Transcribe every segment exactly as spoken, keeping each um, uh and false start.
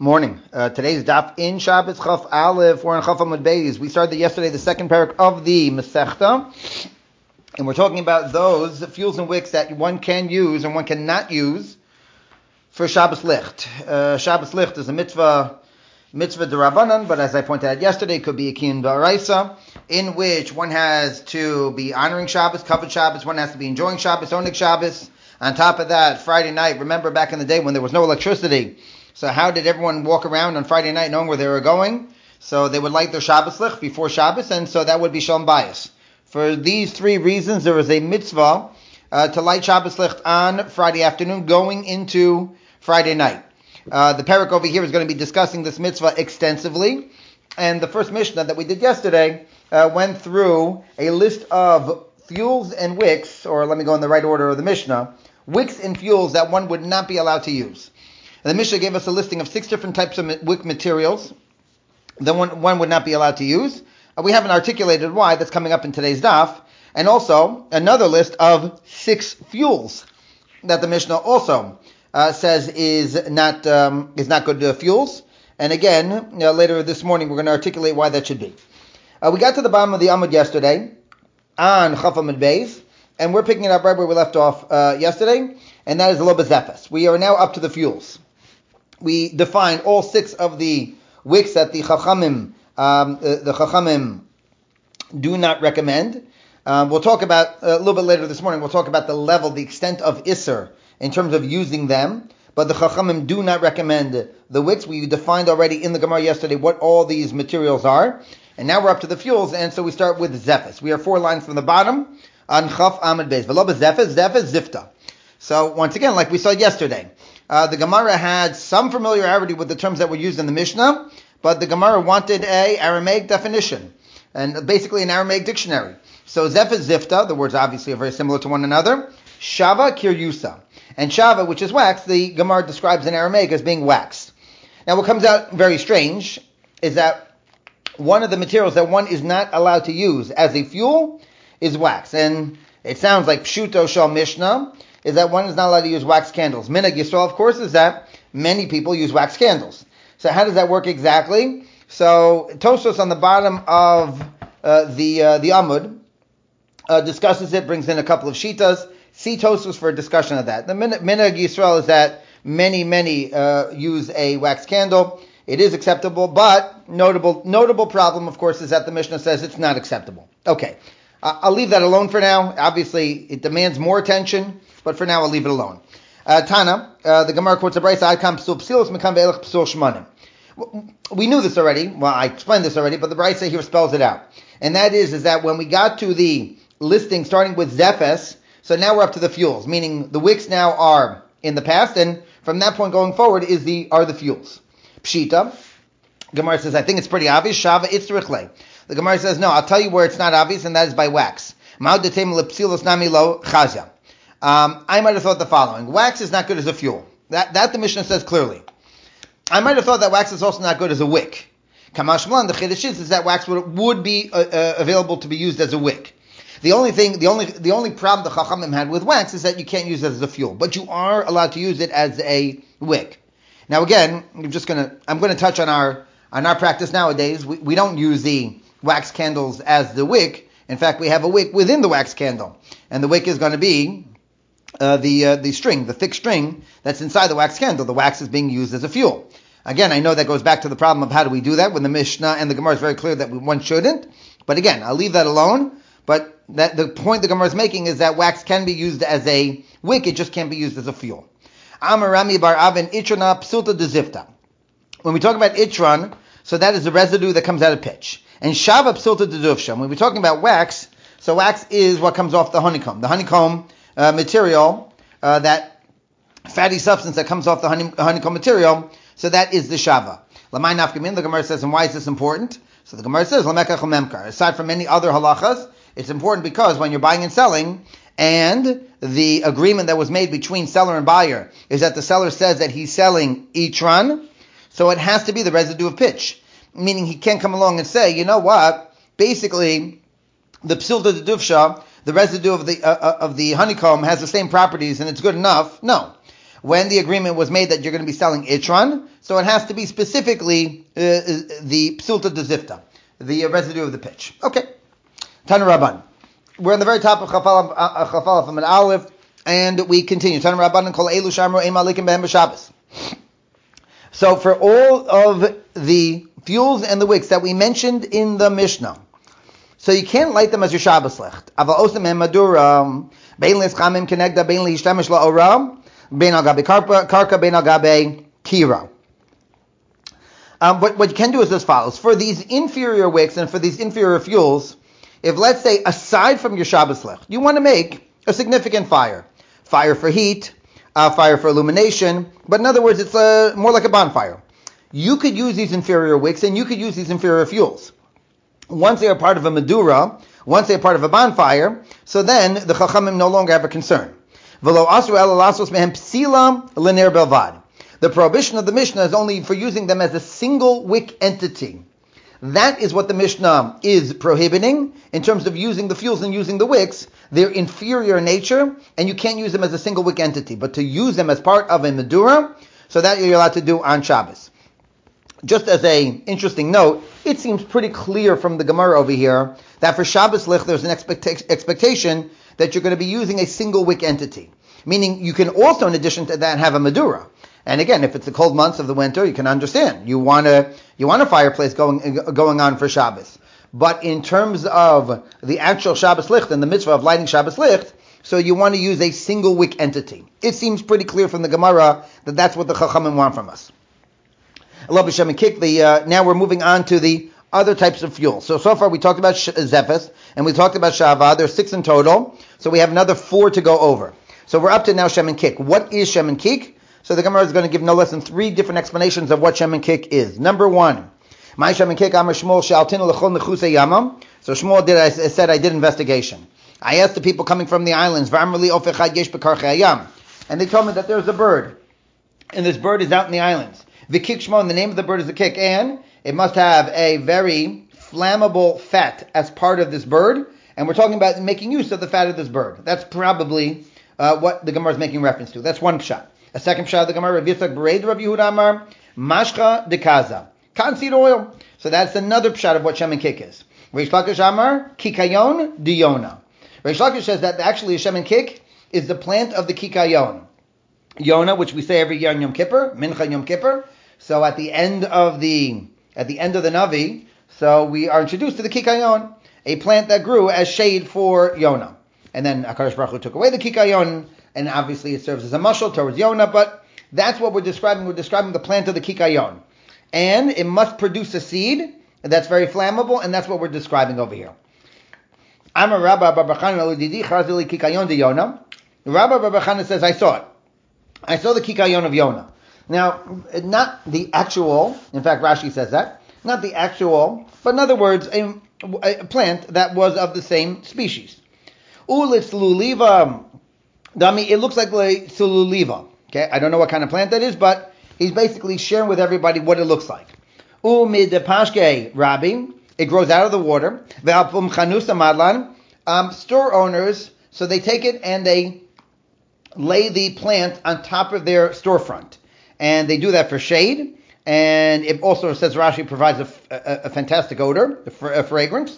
Morning. Uh, today's daf in Shabbos Chaf Aleph. We're on Chaf Amud Beis. We started yesterday the second parak of the Masechta, and we're talking about those fuels and wicks that one can use and one cannot use for Shabbos Licht. Uh, Shabbos Licht is a mitzvah, mitzvah d'Rabbanan, but as I pointed out yesterday, it could be a kiyum d'oraisa, in which one has to be honoring Shabbos, covered Shabbos, one has to be enjoying Shabbos, owning Shabbos. On top of that, Friday night, remember back in the day when there was no electricity, so how did everyone walk around on Friday night knowing where they were going? So they would light their Shabbos Licht before Shabbos, and so that would be Shalom Bayis. For these three reasons, there is a mitzvah uh, to light Shabbos Licht on Friday afternoon, going into Friday night. Uh, the parak over here is going to be discussing this mitzvah extensively, and the first Mishnah that we did yesterday uh, went through a list of fuels and wicks, or let me go in the right order of the Mishnah, wicks and fuels that one would not be allowed to use. The Mishnah gave us a listing of six different types of wick materials that one, one would not be allowed to use. Uh, we haven't articulated why. That's coming up in today's daf. And also another list of six fuels that the Mishnah also uh, says is not um, is not good uh, fuels. And again, uh, later this morning, we're going to articulate why that should be. Uh, we got to the bottom of the Amud yesterday on Chaf Amud Beis, and we're picking it up right where we left off uh, yesterday, and that is a little bit zefes. We are now up to the fuels. We defined all six of the wicks that the Chachamim, um, the, the Chachamim do not recommend. Um, we'll talk about, uh, a little bit later this morning, we'll talk about the level, the extent of Isser in terms of using them. But the Chachamim do not recommend the wicks. We defined already in the Gemara yesterday what all these materials are. And now we're up to the fuels, and so we start with zefes. We are four lines from the bottom on Chaf Amud Beis. V'lo b'zefes, zefes, zifta. So once again, like we saw yesterday, Uh, the Gemara had some familiarity with the terms that were used in the Mishnah, but the Gemara wanted a Aramaic definition, and basically an Aramaic dictionary. So Zefes Zifta, the words obviously are very similar to one another. Shava Kiryusa. And Shava, which is wax, the Gemara describes in Aramaic as being waxed. Now what comes out very strange is that one of the materials that one is not allowed to use as a fuel is wax. And it sounds like Pshuto Shal Mishnah, is that one is not allowed to use wax candles. Minhag Yisrael, of course, is that many people use wax candles. So how does that work exactly? So Tosfos on the bottom of uh, the uh, the Amud uh, discusses it, brings in a couple of shitas. See Tosfos for a discussion of that. The Minhag Yisrael is that many, many uh, use a wax candle. It is acceptable, but notable notable problem, of course, is that the Mishnah says it's not acceptable. Okay, uh, I'll leave that alone for now. Obviously, it demands more attention. But for now, I'll leave it alone. Uh, Tana, uh, the Gemara quotes a brayso, "Adkam psul psilos, mekam ve'elach psul shmanim." We knew this already. Well, I explained this already, but the brayso here spells it out. And that is, is that when we got to the listing starting with zefes, so now we're up to the fuels, meaning the wicks now are in the past, and from that point going forward is the are the fuels. Pshita, Gemara says, I think it's pretty obvious. Shava itzrichle. The Gemara says, no, I'll tell you where it's not obvious, and that is by wax. Ma'od detem lepsilos nami lo chazia. Um, I might have thought the following. Wax is not good as a fuel. That that the Mishnah says clearly. I might have thought that wax is also not good as a wick. Kamashmalan, the chiddush is, is that wax would, would be uh, uh, available to be used as a wick. The only thing, the only the only problem the Chachamim had with wax is that you can't use it as a fuel, but you are allowed to use it as a wick. Now again, I'm just gonna I'm gonna touch on our on our practice nowadays. We, we don't use the wax candles as the wick. In fact, we have a wick within the wax candle, and the wick is going to be Uh, the uh, the string, the thick string that's inside the wax candle. The wax is being used as a fuel. Again, I know that goes back to the problem of how do we do that when the Mishnah and the Gemara is very clear that one shouldn't. But again, I'll leave that alone. But that the point the Gemara is making is that wax can be used as a wick, it just can't be used as a fuel. Amar Rami bar Avin itrana psulta de zifta. When we talk about itran, so that is the residue that comes out of pitch. And shava psulta de dufsha. When we're talking about wax, so wax is what comes off the honeycomb. The honeycomb Uh, material, uh, that fatty substance that comes off the honey, honeycomb material, so that is the shava. Lamai nafkamin, the Gemara says, and why is this important? So the Gemara says, lamekach memkar. Aside from many other halachas, it's important because when you're buying and selling, and the agreement that was made between seller and buyer is that the seller says that he's selling itran, so it has to be the residue of pitch. Meaning he can't come along and say, you know what, basically, the psilta de dufsha, the residue of the uh, of the honeycomb has the same properties and it's good enough. No. When the agreement was made that you're going to be selling itran, So it has to be specifically uh, the psulta de zifta, the residue of the pitch. Okay. Tana Rabban. We're on the very top of Chafalaf from an Aleph, and we continue. Tana Rabban and Kol Elu Shamru Ein Malikim Behem B'Shabbos. So for all of the fuels and the wicks that we mentioned in the Mishnah, so you can't light them as your Shabbos licht. Aval osem hem madura, bein leschamim kenegda, bein lehishtamesh la'ora, bein al gabe karka, bein al gabe kira. Um, what, what you can do is as follows. For these inferior wicks and for these inferior fuels, if let's say aside from your Shabbos licht, you want to make a significant fire, fire for heat, uh, fire for illumination, but in other words, it's uh, more like a bonfire. You could use these inferior wicks and you could use these inferior fuels. Once they are part of a medura, once they are part of a bonfire, so then the Chachamim no longer have a concern. The prohibition of the Mishnah is only for using them as a single wick entity. That is what the Mishnah is prohibiting in terms of using the fuels and using the wicks. They're inferior in nature, and you can't use them as a single wick entity. But to use them as part of a medura, so that you're allowed to do on Shabbos. Just as a interesting note, it seems pretty clear from the Gemara over here that for Shabbos Lich there's an expecta- expectation that you're going to be using a single wick entity. Meaning you can also, in addition to that, have a medura. And again, if it's the cold months of the winter, you can understand. You want a, you want a fireplace going going on for Shabbos. But in terms of the actual Shabbos Licht and the mitzvah of lighting Shabbos Licht, so you want to use a single wick entity. It seems pretty clear from the Gemara that that's what the Chachamim want from us. Allah b'Shem and Kik, the, uh, now we're moving on to the other types of fuel. So, so far we talked about sh- Zephes, and we talked about Shava. There's six in total, so we have another four to go over. So we're up to now Shem and Kik. What is Shem and Kik? So the Gemara is going to give no less than three different explanations of what Shem and Kik is. Number one, my Shem and Kik, Amar Shmuel, Shaltinu l'chol nechusei yamam. So Shmuel did, I said I did investigation. I asked the people coming from the islands, V'amrli of echad yesh b'karchei hayam. And they told me that there's a bird, and this bird is out in the islands. The kik shmon, the name of the bird is the kik, and it must have a very flammable fat as part of this bird, and we're talking about making use of the fat of this bird. That's probably uh, what the Gemara is making reference to. That's one pshat. A second pshat of the Gemara, Rav Yitzchak Bereid Rav Yehuda Amar, Mashcha de Kaza, cottonseed oil. So that's another pshat of what Shem and Kik is. Reish Lakish Amar, Kikayon de Yona. Reish Lakish says that actually Shem and Kik is the plant of the Kikayon. Yona, which we say every year on Yom Kippur, Mincha Yom Kippur. So at the end of the at the end of the Navi, so we are introduced to the Kikayon, a plant that grew as shade for Yona. And then HaKadosh Baruch Hu took away the Kikayon, and obviously it serves as a mashal towards Yona, but that's what we're describing. We're describing the plant of the Kikayon. And it must produce a seed that's very flammable, and that's what we're describing over here. Amar Rabba Bar Bachana L'Didi Charzili Kikayon de Yona. Rabba Bar Bachana says, I saw it. I saw the Kikayon of Yona. Now, not the actual, in fact, Rashi says that, not the actual, but in other words, a, a plant that was of the same species. Ulitz luliva, Dami, it looks like sululiva. Okay, I don't know what kind of plant that is, but he's basically sharing with everybody what it looks like. Umid pashke Rabbi, it grows out of the water. Ve'alpum chanusa madlan, um, store owners, so they take it and they lay the plant on top of their storefront. And they do that for shade, and it also, says Rashi, provides a, a, a fantastic odor, a, fr- a fragrance.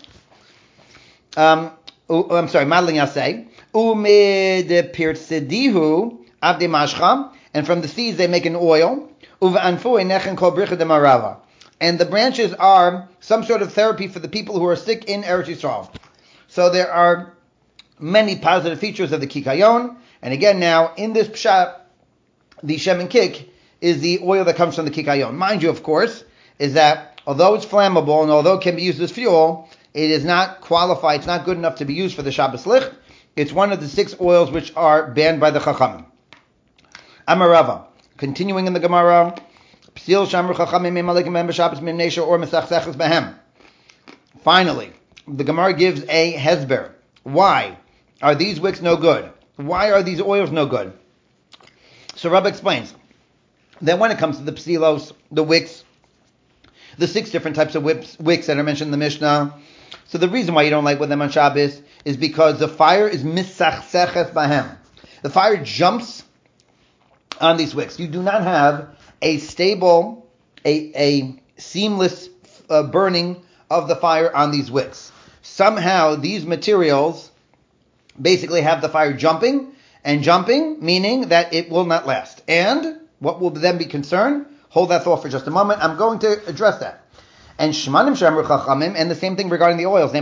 Um, oh, I'm sorry, Madlin Yaseh. Umid pirtsidihu avde mashcha, and from the seeds they make an oil. Uva anfu enechen kol bricha de marava, and the branches are some sort of therapy for the people who are sick in Eretz Yisrael. So there are many positive features of the Kikayon, and again now in this pshat, the Shem and Kik is the oil that comes from the Kikayon. Mind you, of course, is that although it's flammable and although it can be used as fuel, it is not qualified, it's not good enough to be used for the Shabbos Licht. It's one of the six oils which are banned by the Chachamim. Amarava, continuing in the Gemara, Psil Shamru Chachamim Mimalikim Mem B'Shabbos Mim Nesha or Mesachseches Behem. Finally, the Gemara gives a hezber. Why are these wicks no good? Why are these oils no good? So Rabbi explains that when it comes to the psilos, the wicks, the six different types of wicks, wicks that are mentioned in the Mishnah, so the reason why you don't light with them on Shabbos is because the fire is misachseches bahem. The fire jumps on these wicks. You do not have a stable, a, a seamless uh, burning of the fire on these wicks. Somehow these materials basically have the fire jumping, and jumping meaning that it will not last. And what will then be concerned? Hold that thought for just a moment. I'm going to address that. And shmanim shamru chachamim, and the same thing regarding the oils.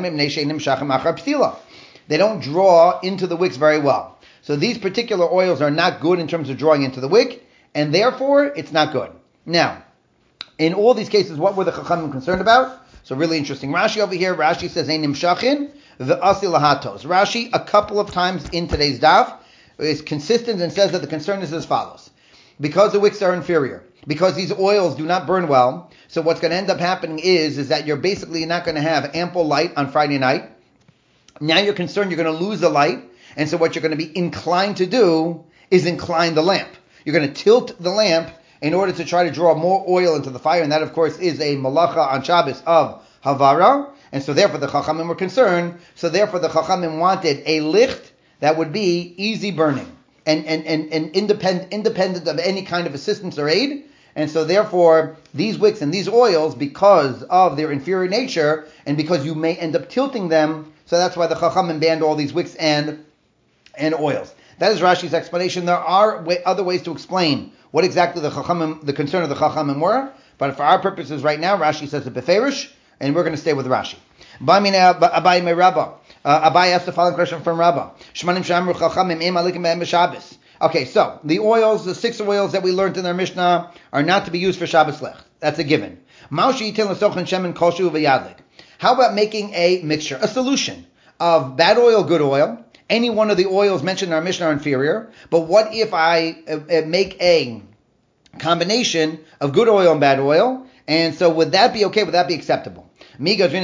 They don't draw into the wicks very well. So these particular oils are not good in terms of drawing into the wick, and therefore it's not good. Now, in all these cases, what were the chachamim concerned about? So really interesting. Rashi over here, Rashi says, Ein nimshachin v'asi lahatos. Rashi, a couple of times in today's daf, is consistent and says that the concern is as follows. Because the wicks are inferior, because these oils do not burn well, so what's going to end up happening is, is that you're basically not going to have ample light on Friday night. Now you're concerned you're going to lose the light, and so what you're going to be inclined to do is incline the lamp. You're going to tilt the lamp in order to try to draw more oil into the fire, and that of course is a malacha on Shabbos of Havara, and so therefore the Chachamim were concerned, so therefore the Chachamim wanted a licht that would be easy burning, and, and, and, and independent, independent of any kind of assistance or aid, and so therefore these wicks and these oils, because of their inferior nature, and because you may end up tilting them, so that's why the Chachamim banned all these wicks and, and oils. That is Rashi's explanation. There are way, other ways to explain what exactly the Chachamim, the concern of the Chachamim were, but for our purposes right now, Rashi says it beferish, and we're going to stay with Rashi. Abai me Rabba. Abai asked the following question from Rabba. Shmanim shamru chachamim im alikim be'em b'Shabbos. Okay, so the oils, the six oils that we learned in our Mishnah, are not to be used for Shabbos lech. That's a given. Maushi yitin l'sochen shemen koshu v'yadlik. How about making a mixture, a solution of bad oil, good oil? Any one of the oils mentioned in our Mishnah are inferior, but what if I uh, make a combination of good oil and bad oil? And so would that be okay? Would that be acceptable? And do the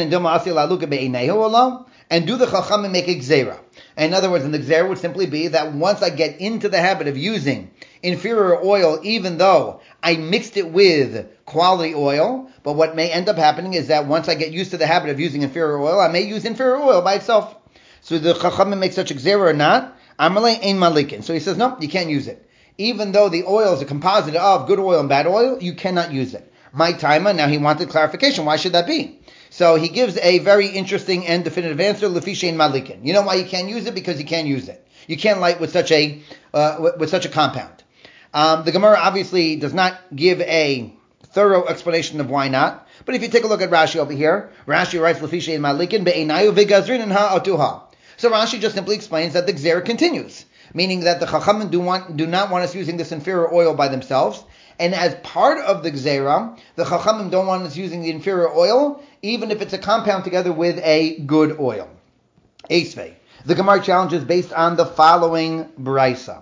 Chachamim make a gzera? In other words, the gzera would simply be that once I get into the habit of using inferior oil, even though I mixed it with quality oil, but what may end up happening is that once I get used to the habit of using inferior oil, I may use inferior oil by itself. So the Chachamim make such a gzera or not? Amalei ein malikin. So he says, no, you can't use it. Even though the oil is a composite of good oil and bad oil, you cannot use it. My timer, now he wanted clarification. Why should that be? So he gives a very interesting and definitive answer, Lefi shein malikin. You know why you can't use it? Because you can't use it. You can't light with such a uh, with, with such a compound. Um, the Gemara obviously does not give a thorough explanation of why not. But if you take a look at Rashi over here, Rashi writes Lefi shein malikin be'einayu v'gazrin ha'atuha. So Rashi just simply explains that the gzera continues, meaning that the Chachamim do want do not want us using this inferior oil by themselves. And as part of the gzera, the Chachamim don't want us using the inferior oil, even if it's a compound together with a good oil. Esvei. The Gemara challenge is based on the following brisa.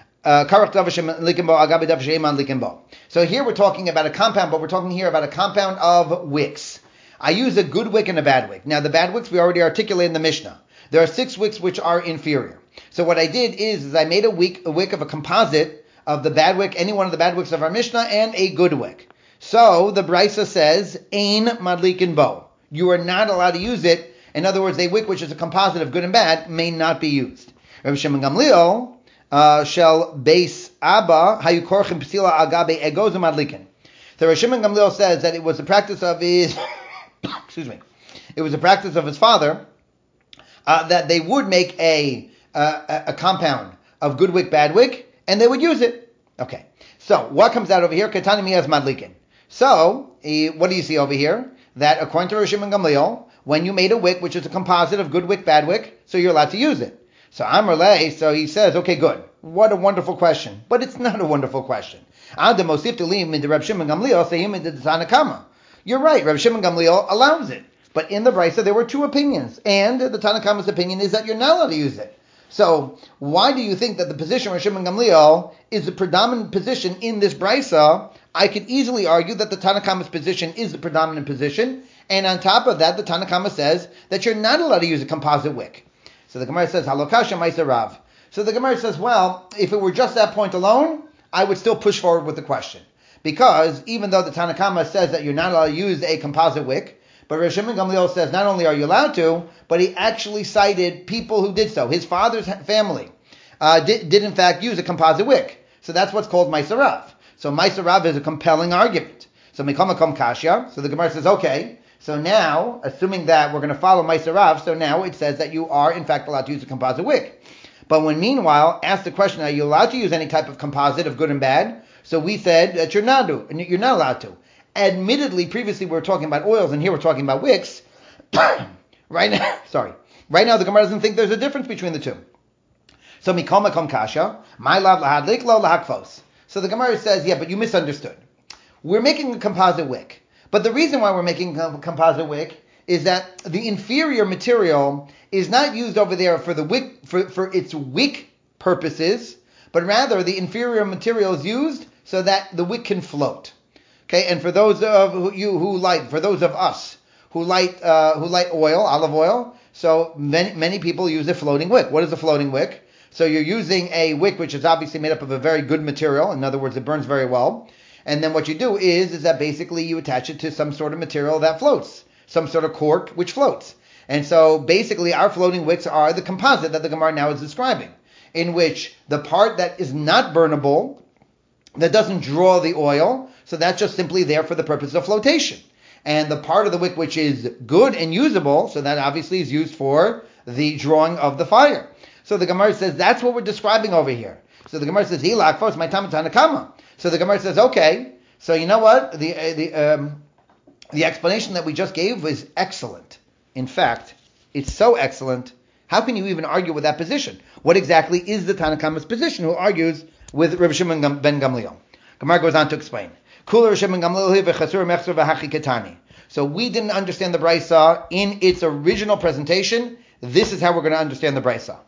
So here we're talking about a compound, but we're talking here about a compound of wicks. I use a good wick and a bad wick. Now the bad wicks we already articulated in the Mishnah. There are six wicks which are inferior. So what I did is, is I made a wick, a wick of a composite of the bad wick, any one of the bad wicks of our Mishnah, and a good wick. So the Brisa says, Ein madlikin bo. You are not allowed to use it. In other words, a wick which is a composite of good and bad may not be used. Rabbi Shimon Gamliel shall base Abba hayu korchim psila agabe egoz madlikin. So Rabbi Shimon Gamliel says that it was the practice of his, excuse me, it was the practice of his father uh, that they would make a, uh, a compound of good wick, bad wick, and they would use it. Okay. So, what comes out over here? Katani miyaz madlikin. So, uh, what do you see over here? That according to Rosh Shimon Gamliel, when you made a wick, which is a composite of good wick, bad wick, so you're allowed to use it. So, Amar Lei, so he says, okay, good. What a wonderful question. But it's not a wonderful question. You're right. Reb Shimon Gamliel allows it. But in the Brisa, there were two opinions. And the Tanna Kama's opinion is that you're not allowed to use it. So, why do you think that the position of Rosh Shimon Gamliel is the predominant position in this brisa? I could easily argue that the Tanna Kama's position is the predominant position, and on top of that, the Tanna Kama says that you're not allowed to use a composite wick. So the Gemara says, Halokasha Maisa Rav. So the Gemara says, well, if it were just that point alone, I would still push forward with the question. Because even though the Tanna Kama says that you're not allowed to use a composite wick, but Rosh Shimon Gamliel says not only are you allowed to, but he actually cited people who did so. His father's family uh, did, did in fact use a composite wick. So that's what's called Maisa Rav. So Ma'aser Rav is a compelling argument. So Mikam Makam Kashya. So the Gemara says, okay. So now, assuming that we're going to follow Ma'aser Rav, so now it says that you are in fact allowed to use a composite wick. But when meanwhile, asked the question, are you allowed to use any type of composite of good and bad? So we said that you're not, do, you're not allowed to. Admittedly, previously we were talking about oils, and here we're talking about wicks. Right now, sorry. Right now, the Gemara doesn't think there's a difference between the two. So mikol makom kasha, my lav lahadlik lo lahakfos. So the Gemara says, yeah, but you misunderstood. We're making a composite wick, but the reason why we're making a composite wick is that the inferior material is not used over there for the wick for, for its wick purposes, but rather the inferior material is used so that the wick can float. Okay, and for those of you who light, for those of us who light uh, who light oil, olive oil, so many many people use a floating wick. What is a floating wick? So you're using a wick which is obviously made up of a very good material. In other words, it burns very well. And then what you do is is that basically you attach it to some sort of material that floats, some sort of cork which floats. And so basically our floating wicks are the composite that the Gemara now is describing, in which the part that is not burnable, that doesn't draw the oil, so that's just simply there for the purpose of flotation. And the part of the wick which is good and usable, so that obviously is used for the drawing of the fire. So the Gemara says that's what we're describing over here. So the Gemara says, Hilak, first my Tanakama. So the Gemara says, okay, so you know what? The uh, the um, the explanation that we just gave was excellent. In fact, it's so excellent. How can you even argue with that position? What exactly is the Tanakama's position? Who argues with Rav Shimon ben Gamliel? Gemara goes on to explain. So we didn't understand the Brisa in its original presentation. This is how we're going to understand the Brisa.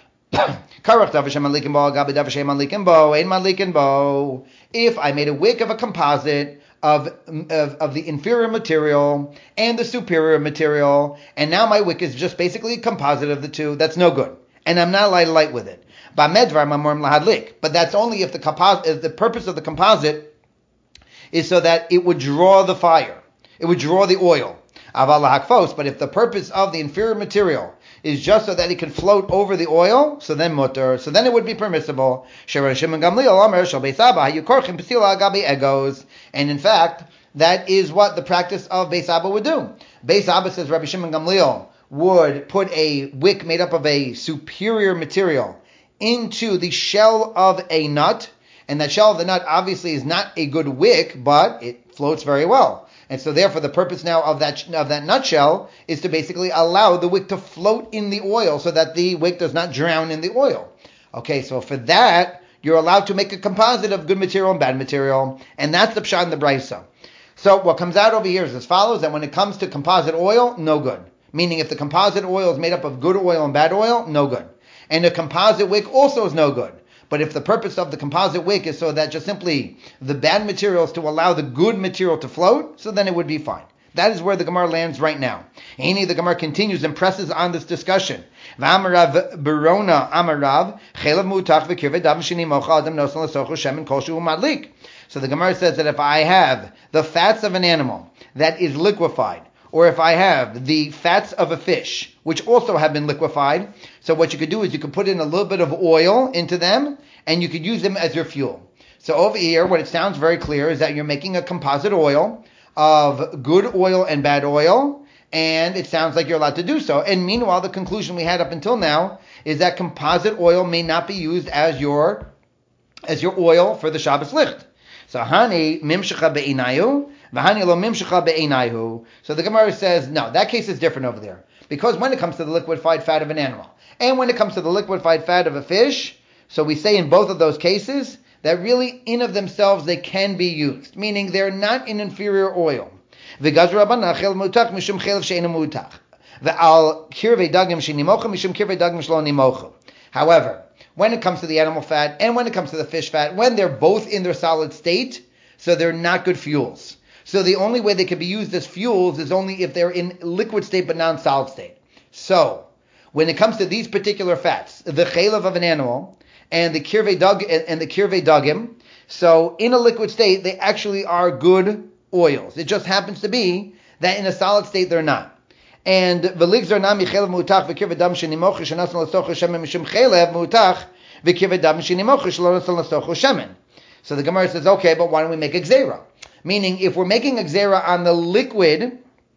If I made a wick of a composite of, of, of the inferior material and the superior material, and now my wick is just basically a composite of the two, that's no good. And I'm not allowed to light with it. But that's only if the, composite, if the purpose of the composite is so that it would draw the fire. It would draw the oil. But if the purpose of the inferior material is just so that it can float over the oil, so then mutter, so then it would be permissible. And in fact, that is what the practice of Beis Abba would do. Beis Abba says Rabbi Shimon Gamliel would put a wick made up of a superior material into the shell of a nut, and that shell of the nut obviously is not a good wick, but it floats very well. And so therefore the purpose now of that of that nutshell is to basically allow the wick to float in the oil so that the wick does not drown in the oil. Okay, so for that, you're allowed to make a composite of good material and bad material, and that's the pshat in the Brisa. So what comes out over here is as follows, that when it comes to composite oil, no good. Meaning if the composite oil is made up of good oil and bad oil, no good. And a composite wick also is no good. But if the purpose of the composite wick is so that just simply the bad material is to allow the good material to float, so then it would be fine. That is where the Gemara lands right now. Any the Gemara continues and presses on this discussion. V'amarav Barona Amarav Chelav Mutach v'Kirvei Dav Shini Mocha Adam Nosan L'Socho Shemen Kol Shu Madlik. So the Gemara says that if I have the fats of an animal that is liquefied, or if I have the fats of a fish, which also have been liquefied, so what you could do is you could put in a little bit of oil into them, and you could use them as your fuel. So over here, what it sounds very clear is that you're making a composite oil of good oil and bad oil, and it sounds like you're allowed to do so. And meanwhile, the conclusion we had up until now is that composite oil may not be used as your as your oil for the Shabbos licht. So hani mimshecha be'inayu, v'hani lo mimshecha be'inayu. So the Gemara says, no, that case is different over there. Because when it comes to the liquefied fat of an animal, and when it comes to the liquefied fat of a fish, so we say in both of those cases that really in of themselves they can be used, meaning they're not an inferior oil. However, when it comes to the animal fat and when it comes to the fish fat, when they're both in their solid state, so they're not good fuels. So the only way they can be used as fuels is only if they're in liquid state but non-solid state. So, when it comes to these particular fats, the chelav of an animal and the kirvei dag and the kirvei dagim, so in a liquid state they actually are good oils. It just happens to be that in a solid state they're not. And v'ligzar nami chelav mu'utach v'kirvei dam shenimoch shenasan l'socho shemen mishum chelav mu'utach v'kirvei dam shenimoch shelo nasan l'socho shemen. So the Gemara says, okay, but why don't we make a gzera? Meaning, if we're making a gzera on the liquid,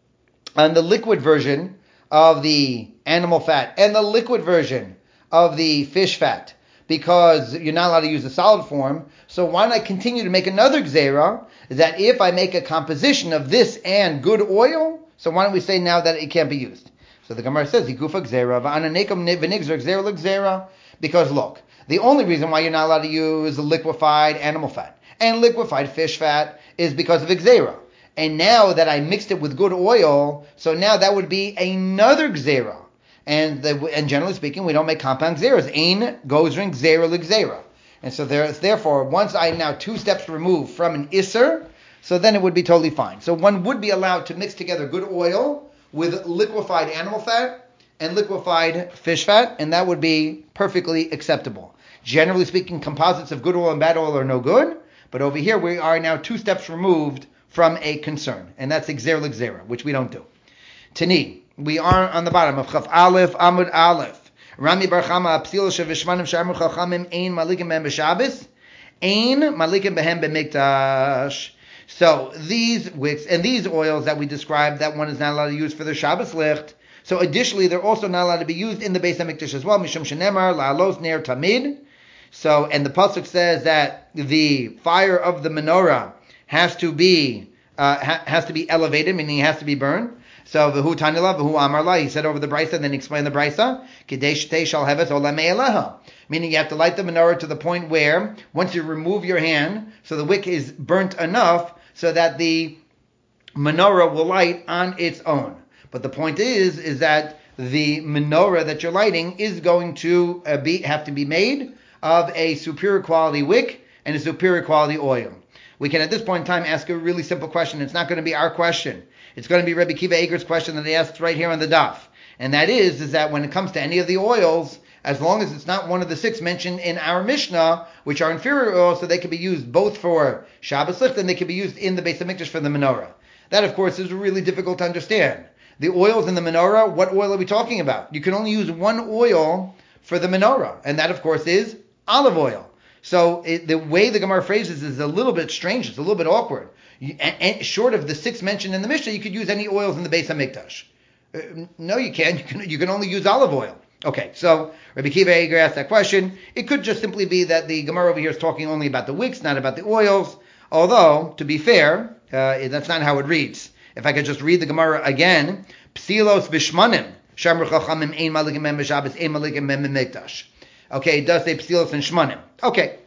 on the liquid version of the animal fat and the liquid version of the fish fat, because you're not allowed to use the solid form, so why don't I continue to make another gzera that if I make a composition of this and good oil, so why don't we say now that it can't be used? So the Gemara says, Yigufa gzera, v'ananekum v'nigzer gzera l'gzera, because look, the only reason why you're not allowed to use liquefied animal fat and liquefied fish fat is because of gzera. And now that I mixed it with good oil, so now that would be another gzera. And the, and generally speaking, we don't make compound gzeras. Ein gozrin gzera l'gzera. And so there, therefore, once I'm now two steps removed from an isser, so then it would be totally fine. So one would be allowed to mix together good oil with liquefied animal fat and liquefied fish fat, and that would be perfectly acceptable. Generally speaking, composites of good oil and bad oil are no good, but over here we are now two steps removed from a concern, and that's gzera l'gzera, which we don't do. Tani, we are on the bottom of Chaf Aleph Amud Aleph. Rami Bar Chama Apsil Shavishmanim Sharmu Chachamim Ein Malikim Behem B'Shabbos Ein Malikim Behem B'Mikdash. So these wicks and these oils that we described, that one is not allowed to use for the Shabbos licht. So additionally, they're also not allowed to be used in the Beis HaMikdash as well. Mishum shenemar la'alos ner tamid. So, and the pasuk says that the fire of the menorah has to be uh, ha- has to be elevated, meaning it has to be burned. So v'hu tanila v'hu amarla, he said over the brisa, and then he explained the brisa. Kidei shtei shal heves olamei eleha, meaning you have to light the menorah to the point where once you remove your hand, so the wick is burnt enough so that the menorah will light on its own. But the point is, is that the menorah that you're lighting is going to uh, be have to be made of a superior quality wick and a superior quality oil. We can at this point in time ask a really simple question. It's not going to be our question. It's going to be Rebbe Kiva Eger's question that he asked right here on the daf. And that is, is that when it comes to any of the oils, as long as it's not one of the six mentioned in our Mishnah, which are inferior oils, so they can be used both for Shabbos licht and they can be used in the Beis HaMikdash for the menorah. That, of course, is really difficult to understand. The oils in the menorah, what oil are we talking about? You can only use one oil for the menorah, and that, of course, is olive oil. So it, the way the Gemara phrases is a little bit strange. It's a little bit awkward. You, and, and short of the six mentioned in the Mishnah, you could use any oils in the Beis HaMikdash. Uh, no, you can't. You can, you can only use olive oil. Okay, so Rabbi Kiva Eger asked that question. It could just simply be that the Gemara over here is talking only about the wicks, not about the oils. Although, to be fair, uh, that's not how it reads. If I could just read the Gemara again, Psilos v'shmanim, Shamru chachamim ein malikim mem b'Shabbos, ein malikim mem b'Mikdash. Okay, it does say Psilos and Shmanim. Okay.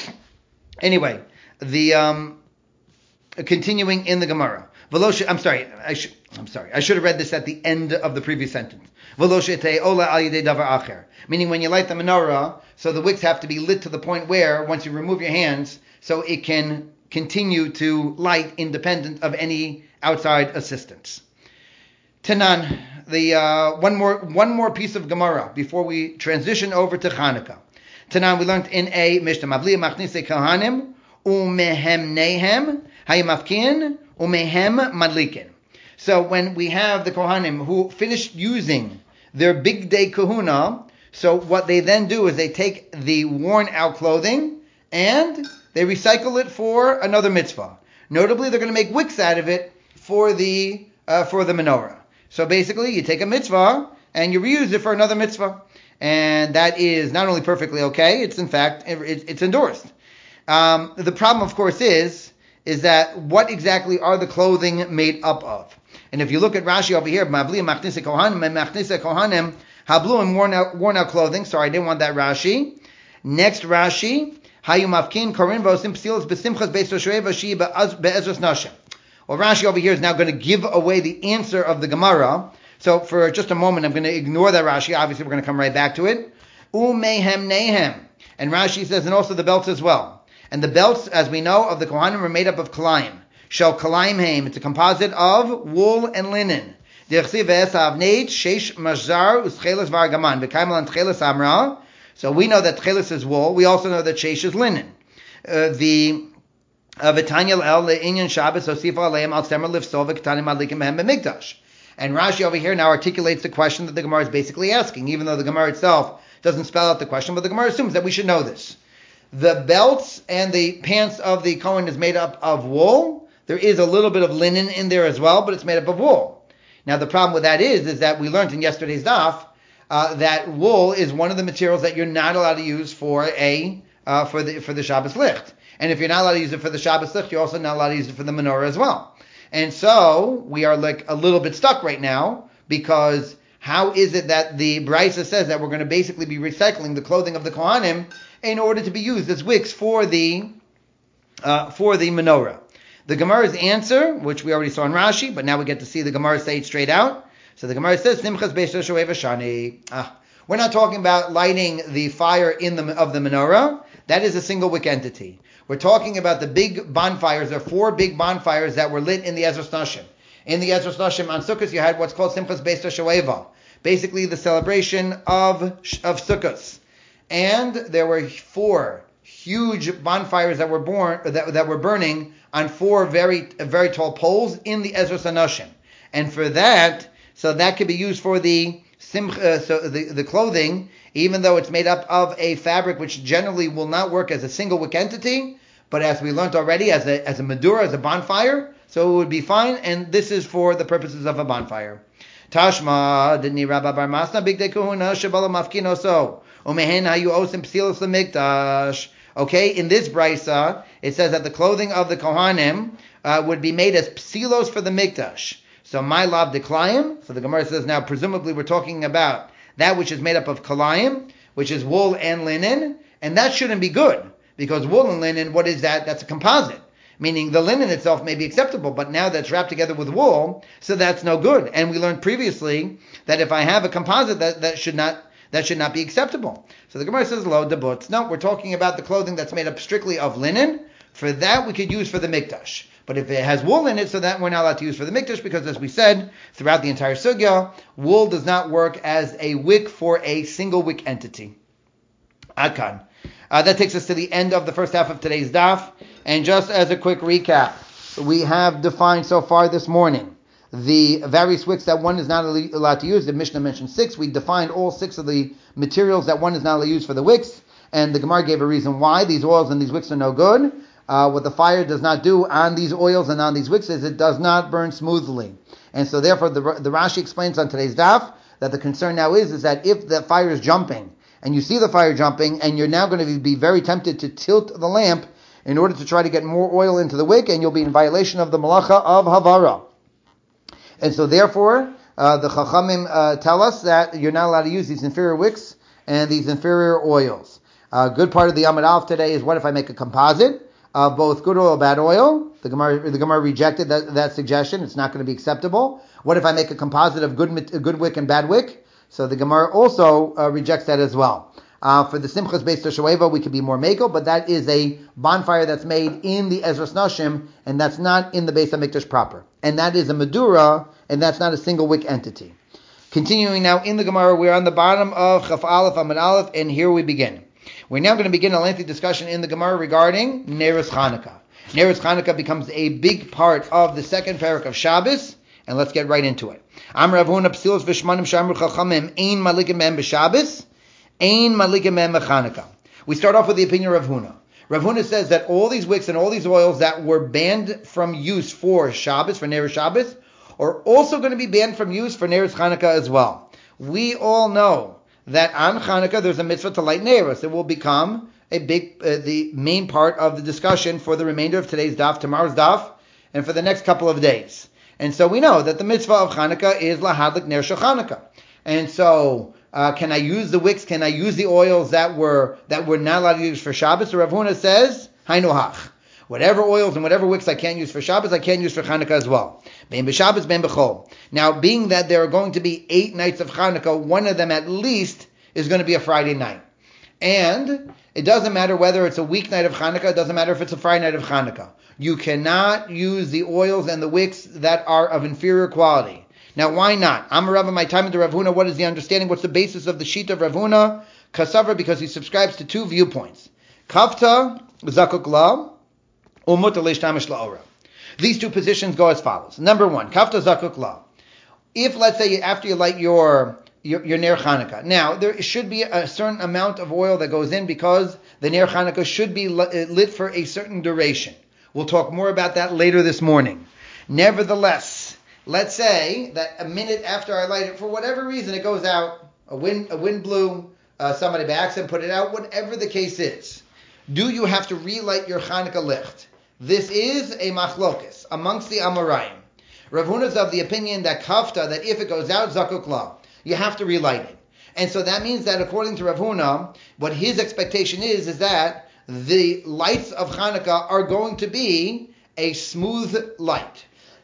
Anyway, the um, continuing in the Gemara. Velosh, I'm sorry. I should. I'm sorry. I should have read this at the end of the previous sentence. Velosh ola al yedei davar acher. Meaning, when you light the menorah, so the wicks have to be lit to the point where, once you remove your hands, so it can continue to light independent of any outside assistance. Tanan, the uh, one more one more piece of Gemara before we transition over to Chanukah. Tanan, we learned in a Mishnah, Mavliya machnise kohanim umehem nehem hayamafkin umehem madlikin. So when we have the kohanim who finished using their big day kahuna, so what they then do is they take the worn out clothing and they recycle it for another mitzvah. Notably, they're going to make wicks out of it for the uh, for the menorah. So basically, you take a mitzvah and you reuse it for another mitzvah. And that is not only perfectly okay, it's in fact, it's endorsed. Um, the problem, of course, is, is that what exactly are the clothing made up of? And if you look at Rashi over here, Mavliya machnise kohanim, machnise kohanim, habluim, worn out, worn out clothing. Sorry, I didn't want that Rashi. Next Rashi, hayu mafkin korin vosim psilos besimchas beis Roshuei vashi be'ezras nashim. Well, Rashi over here is now going to give away the answer of the Gemara. So for just a moment, I'm going to ignore that Rashi. Obviously, we're going to come right back to it. Umehem nehem. And Rashi says, and also the belts as well. And the belts, as we know, of the Kohanim are made up of kalayim. Shel kalayim heim. It's a composite of wool and linen. So we know that tchelis is wool. We also know that sheish is linen. Uh, the And Rashi over here now articulates the question that the Gemara is basically asking, even though the Gemara itself doesn't spell out the question, but the Gemara assumes that we should know this. the belts and the pants of the Kohen is made up of wool. There is a little bit of linen in there as well, but it's made up of wool. Now the problem with that is, is that we learned in yesterday's daf uh, that wool is one of the materials that you're not allowed to use for a uh, for the for the Shabbos licht. And if you're not allowed to use it for the Shabbos licht, you're also not allowed to use it for the menorah as well. And so we are like a little bit stuck right now, because how is it that the Brisa says that we're going to basically be recycling the clothing of the Kohanim in order to be used as wicks for the uh, for the menorah? The Gemara's answer, which we already saw in Rashi, but now we get to see the Gemara say it straight out. So the Gemara says, Simchas Beis Shoev Shani. Ah, we're not talking about lighting the fire in the of the menorah. That is a single wick entity. We're talking about the big bonfires. There are four big bonfires that were lit in the Ezras Nashim. In the Ezras Nashim on Sukkot, you had what's called Simchas Beis Shoeva, basically the celebration of of Sukkot. And there were four huge bonfires that were born that, that were burning on four very very tall poles in the Ezras Nashim. And for that, so that could be used for the simcha, uh, so the, the clothing, even though it's made up of a fabric which generally will not work as a single wick entity, but as we learned already, as a as a medura, as a bonfire, so it would be fine. And this is for the purposes of a bonfire. Tashma didn't Rabba Bar Masna big dekuna shabala mafkino so umehen hayu osim psilos lemikdash. Okay, in this brisa, it says that the clothing of the Kohanim uh, would be made as psilos for the mikdash. So my lav deklayim. So the Gemara says now, presumably we're talking about that which is made up of kalayim, which is wool and linen, and that shouldn't be good, because wool and linen, what is that? That's a composite. Meaning the linen itself may be acceptable, but now that's wrapped together with wool, so that's no good. And we learned previously that if I have a composite, that, that should not that should not be acceptable. So the Gemara says, lo debutz. No, we're talking about the clothing that's made up strictly of linen. For that, we could use for the mikdash. But if it has wool in it, so that we're not allowed to use for the mikdash, because as we said throughout the entire sugya, wool does not work as a wick for a single wick entity. Akan. Uh, that takes us to the end of the first half of today's daf. And just as a quick recap, we have defined so far this morning the various wicks that one is not allowed to use. The Mishnah mentioned six. We defined all six of the materials that one is not allowed to use for the wicks. And the Gemara gave a reason why. These oils and these wicks are no good. Uh, what the fire does not do on these oils and on these wicks is it does not burn smoothly. And so therefore the, the Rashi explains on today's daf that the concern now is, is that if the fire is jumping, and you see the fire jumping, and you're now going to be very tempted to tilt the lamp in order to try to get more oil into the wick, and you'll be in violation of the malacha of havara. And so therefore, uh, the Chachamim uh, tell us that you're not allowed to use these inferior wicks and these inferior oils. A uh, good part of the Amud Aleph today is, what if I make a composite of both good oil and bad oil? The Gemara, the Gemara rejected that, that suggestion. It's not going to be acceptable. What if I make a composite of good, good wick and bad wick? So the Gemara also uh, rejects that as well. Uh, for the Simchas Beis Shoeva, we could be more makel, but that is a bonfire that's made in the Ezras Nashim, and that's not in the Beis HaMikdash proper. And that is a medura, and that's not a single wick entity. Continuing now in the Gemara, we're on the bottom of Chaf Aleph Amud Aleph, and here we begin. We're now going to begin a lengthy discussion in the Gemara regarding Neros Chanukah. Neros Chanukah becomes a big part of the second parak of Shabbos, and let's get right into it. Am Rav Huna psilos v'shmanim shamru chachamim ein malikim mem b'Shabbos, ein malikim mem b'Chanukah. We start off with the opinion of Rav Huna. Rav Huna says that all these wicks and all these oils that were banned from use for Shabbos, for Neros Shabbos, are also going to be banned from use for Neros Chanukah as well. We all know that on Chanukah there's a mitzvah to light Neros. It will become a big, uh, the main part of the discussion for the remainder of today's daf, tomorrow's daf, and for the next couple of days. And so we know that the mitzvah of Chanukah is lahadlik ner shel Chanukah. And so, uh, can I use the wicks? Can I use the oils that were that were not allowed to use for Shabbos? So Rav Huna says, hainu hach. Whatever oils and whatever wicks I can't use for Shabbos, I can't use for Chanukah as well. Ben b'Shabbos, ben b'chol. Now, being that there are going to be eight nights of Chanukah, one of them at least is going to be a Friday night. And it doesn't matter whether it's a weeknight of Chanukah, it doesn't matter if it's a Friday night of Chanukah. You cannot use the oils and the wicks that are of inferior quality. Now, why not? I'm a Rav, my time into Rav Huna. What is the understanding? What's the basis of the sheet of Rav Huna? Kasavra, because he subscribes to two viewpoints. Kafta, zakuk la, umuta leishtamish la'ora. These two positions go as follows. Number one, kafta zakuk la. If, let's say, after you light your your, your Ner Chanukah. Now, there should be a certain amount of oil that goes in because the Ner Chanukah should be lit for a certain duration. We'll talk more about that later this morning. Nevertheless, let's say that a minute after I light it, for whatever reason, it goes out, a wind, a wind blew, uh, somebody by accident put it out, whatever the case is. Do you have to relight your Chanukah licht? This is a machlokes amongst the Amoraim. Rav Huna is of the opinion that kafta, that if it goes out, zakuk la, you have to relight it. And so that means that according to Rav Huna, what his expectation is, is that the lights of Chanukah are going to be a smooth light.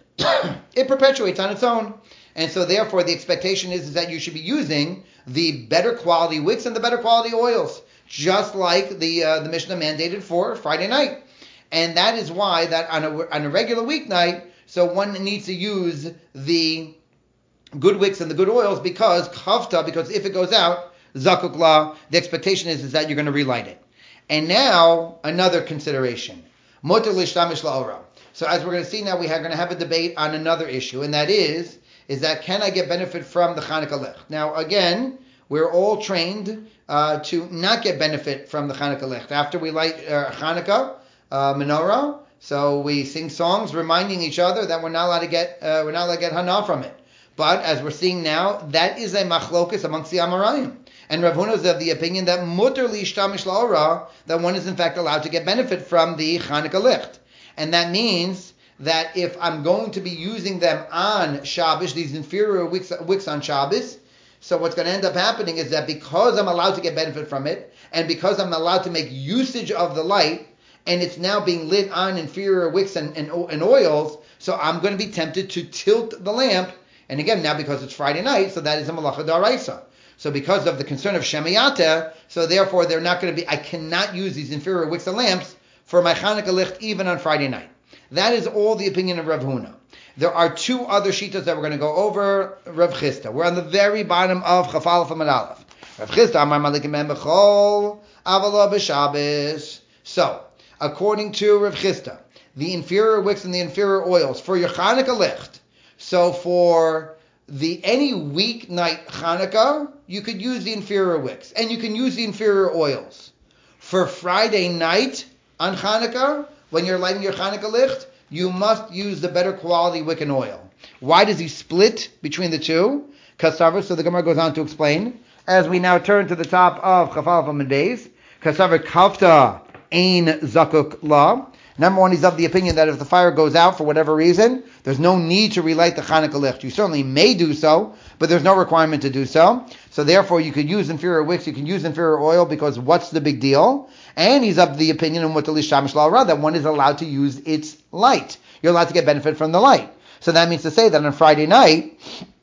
It perpetuates on its own. And so therefore the expectation is, is that you should be using the better quality wicks and the better quality oils, just like the uh, the Mishnah mandated for Friday night. And that is why that on a, on a regular weeknight, so one needs to use the good wicks and the good oils because kafta, because if it goes out, zakuk la, the expectation is, is that you're going to relight it. And now, another consideration. Mutar lishtamish la'ora. So as we're going to see now, we are going to have a debate on another issue, and that is, is that can I get benefit from the Chanukah licht? Now again, we're all trained uh, to not get benefit from the Chanukah licht. After we light uh, Chanukah uh, menorah, so we sing songs reminding each other that we're not allowed to get uh, we're not allowed to get hana from it. But as we're seeing now, that is a machlokus amongst the Amoraim. And Rav Huna is of the opinion that mutar lishtamish la'ora, that one is in fact allowed to get benefit from the Chanukah licht. And that means that if I'm going to be using them on Shabbos, these inferior wicks, wicks on Shabbos, so what's going to end up happening is that because I'm allowed to get benefit from it, and because I'm allowed to make usage of the light, and it's now being lit on inferior wicks and, and, and oils, so I'm going to be tempted to tilt the lamp. And again, now because it's Friday night, so that is a malacha d'oraisa. So because of the concern of shemayata, so therefore they're not going to be, I cannot use these inferior wicks and lamps for my Chanukah licht even on Friday night. That is all the opinion of Rav Huna. There are two other shitas that we're going to go over. Rav Chisda. We're on the very bottom of Chaf Aleph Amud Aleph. Rav Chisda Amar Malikim Ben Bechol Avalo B'Shabbos. So, according to Rav Chisda, the inferior wicks and the inferior oils for your Chanukah licht. So for the any weeknight Chanukah, you could use the inferior wicks and you can use the inferior oils. For Friday night on Chanukah, when you're lighting your Chanukah licht, you must use the better quality wick and oil. Why does he split between the two? Kasavar, so the Gemara goes on to explain. As we now turn to the top of Chaf Aleph Amud Beis, Kasavar kafta ein zakuk la. Number one, he's of the opinion that if the fire goes out for whatever reason, there's no need to relight the Chanukah licht. You certainly may do so, but there's no requirement to do so. So therefore, you could use inferior wicks, you can use inferior oil, because what's the big deal? And he's of the opinion in mutar lishtamish la'ora that one is allowed to use its light. You're allowed to get benefit from the light. So that means to say that on Friday night,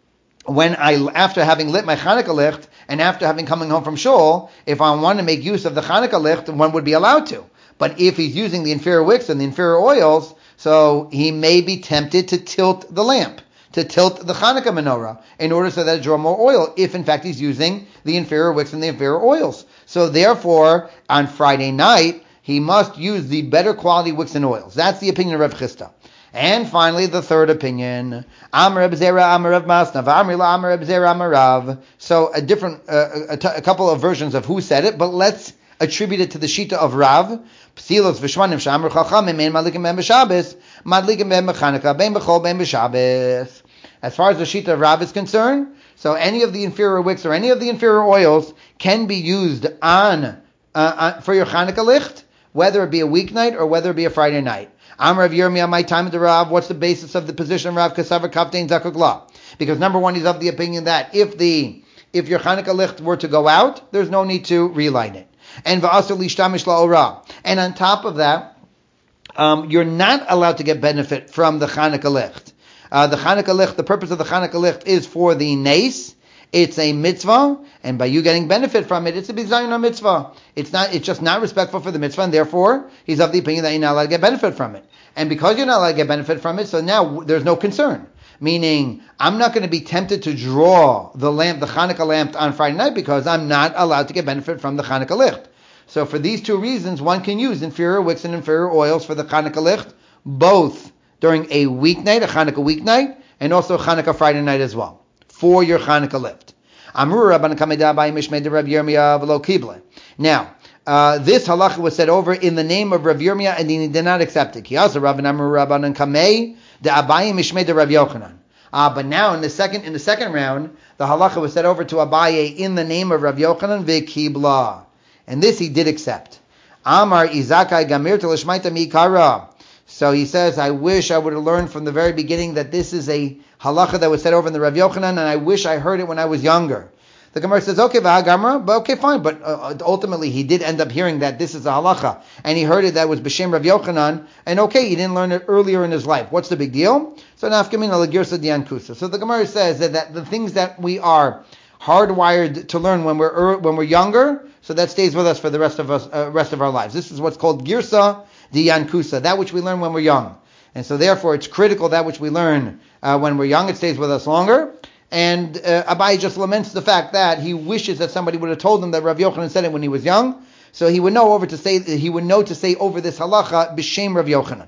when I, after having lit my Chanukah licht, and after having coming home from shul, if I want to make use of the Chanukah licht, one would be allowed to. But if he's using the inferior wicks and the inferior oils, so he may be tempted to tilt the lamp, to tilt the Chanukah menorah, in order so that it draw more oil, if in fact he's using the inferior wicks and the inferior oils. So therefore, on Friday night, he must use the better quality wicks and oils. That's the opinion of Rav Chisda. And finally, the third opinion, Amar Reb Zera, Amar Reb Masna, V'amri la Amar Reb Zera, Amar Rav. So a different, uh, a, t- a couple of versions of who said it, but let's attribute it to the shita of Rav. Psilos v'shmanim sh'amar chachamim ein madlikim ben b'Shabbos, madlikim ben b'Chanukah, ben b'chol ben b'Shabbos. As far as the shita of Rav is concerned, so any of the inferior wicks or any of the inferior oils can be used on, uh, on for your Chanukah licht, whether it be a weeknight or whether it be a Friday night. Amar Rav Yirmiyah, my time of the Rav. What's the basis of the position of Rav Kasavar Kaftein Zakuk La? Because number one, he's of the opinion that if the if your Chanukah licht were to go out, there's no need to relight it. And va'asur lishtamish la'ora. And on top of that, um, you're not allowed to get benefit from the Chanukah licht. Uh, the Chanukah licht, the purpose of the Chanukah licht is for the nes. It's a mitzvah, and by you getting benefit from it, it's a bizayon mitzvah. It's not. It's just not respectful for the mitzvah, and therefore he's of the opinion that you're not allowed to get benefit from it. And because you're not allowed to get benefit from it, so now there's no concern. Meaning, I'm not going to be tempted to draw the lamp, the Chanukah lamp, on Friday night because I'm not allowed to get benefit from the Chanukah licht. So for these two reasons, one can use inferior wicks and inferior oils for the Chanukah licht, both during a weeknight, a Chanukah weeknight, and also Chanukah Friday night as well, for your Chanukah licht. Amru Rabban Kamei Abaye Mishmei de Rav Yirmiyah v'lo kibla. Now, uh, this halacha was said over in the name of Rav Yirmiyah, and he did not accept it. Ki also Rabban Amru Rabban Kamei de Abaye Mishmei de Rav Yochanan. Uh, but now in the second in the second round, the halacha was said over to Abaye in the name of Rav Yochanan v'kibla, and this he did accept. Amar Izakai Gamir Telishmaita Mikara. So he says, I wish I would have learned from the very beginning that this is a halacha that was said over in the Rav Yochanan, and I wish I heard it when I was younger. The Gemara says, okay, Vahagamra, but okay, fine. But uh, ultimately, he did end up hearing that this is a halacha, and he heard it that was B'Shem Rav Yochanan, and okay, he didn't learn it earlier in his life. What's the big deal? So Nafkamina Lagirsa Dian Kusa. So the Gemara says that, that the things that we are hardwired to learn when we're when we're younger, so that stays with us for the rest of us, uh, rest of our lives. This is what's called Girsa Diyan Kusa, that which we learn when we're young. And so therefore it's critical that which we learn uh, when we're young, it stays with us longer. And uh, Abaye just laments the fact that he wishes that somebody would have told him that Rav Yochanan said it when he was young, so he would know over to say he would know to say over this halacha b'shem Rav Yochanan.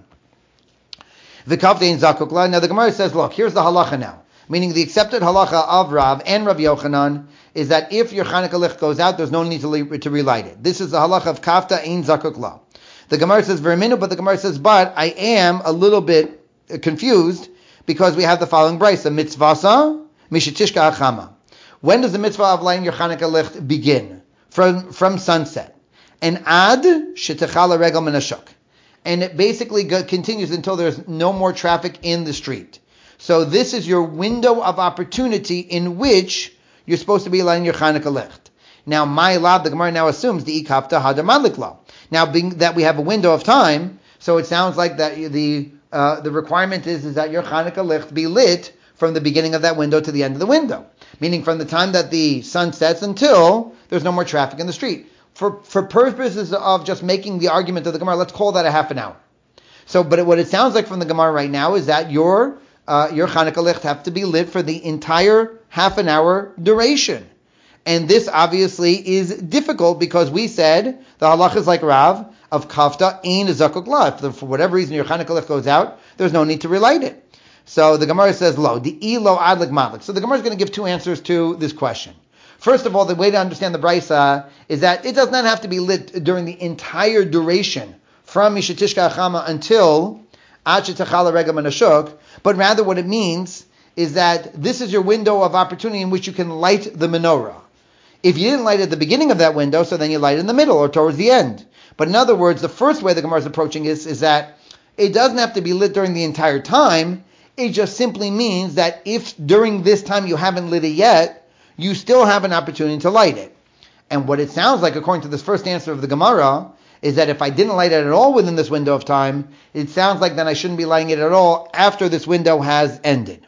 V'kavdein zakukla. Now the Gemara says, look, here's the halacha now, meaning the accepted halacha of Rav and Rav Yochanan is that if your Chanukah licht goes out, there's no need to, le- to relight it. This is the halacha of kafta ein zakukla. The Gemara says verminu, but the Gemara says, but I am a little bit confused because we have the following brisa: mitzvasa mishetishka achama. When does the mitzvah of lighting your Chanukah licht begin? From from sunset, and ad shetechala regel menashuk, and it basically go, continues until there's no more traffic in the street. So this is your window of opportunity in which you're supposed to be lighting your Chanukah licht. Now, my lab, the Gemara now assumes the ikafta hadar madlik law. Now, being that we have a window of time, so it sounds like that the uh, the requirement is, is that your Chanukah licht be lit from the beginning of that window to the end of the window, meaning from the time that the sun sets until there's no more traffic in the street. For for purposes of just making the argument of the Gemara, let's call that a half an hour. So, but it, what it sounds like from the Gemara right now is that your uh, your Chanukah licht have to be lit for the entire half an hour duration. And this obviously is difficult because we said the halach is like Rav of kafta ein zakuk la. If for whatever reason your Chanukah licht goes out, there's no need to relight it. So the Gemara says lo the ilo adlik madlik. So the Gemara is going to give two answers to this question. First of all, the way to understand the brisa is that it does not have to be lit during the entire duration from mishetishka achama until ad shetechala regel menashuk, but rather what it means is that this is your window of opportunity in which you can light the menorah. If you didn't light at the beginning of that window, so then you light in the middle or towards the end. But in other words, the first way the Gemara is approaching this is that it doesn't have to be lit during the entire time. It just simply means that if during this time you haven't lit it yet, you still have an opportunity to light it. And what it sounds like, according to this first answer of the Gemara, is that if I didn't light it at all within this window of time, it sounds like then I shouldn't be lighting it at all after this window has ended.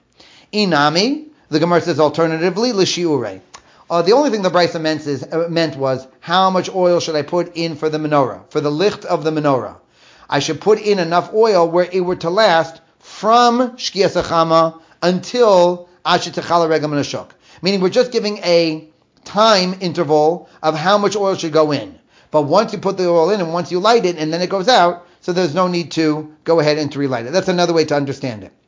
Inami, the Gemara says alternatively, l'shiurei. Uh, the only thing the brisa meant, is, uh, meant was, how much oil should I put in for the menorah, for the licht of the menorah? I should put in enough oil where it were to last from shkias achama until ashet techala regel menashuk. Meaning we're just giving a time interval of how much oil should go in. But once you put the oil in and once you light it and then it goes out, so there's no need to go ahead and to relight it. That's another way to understand it.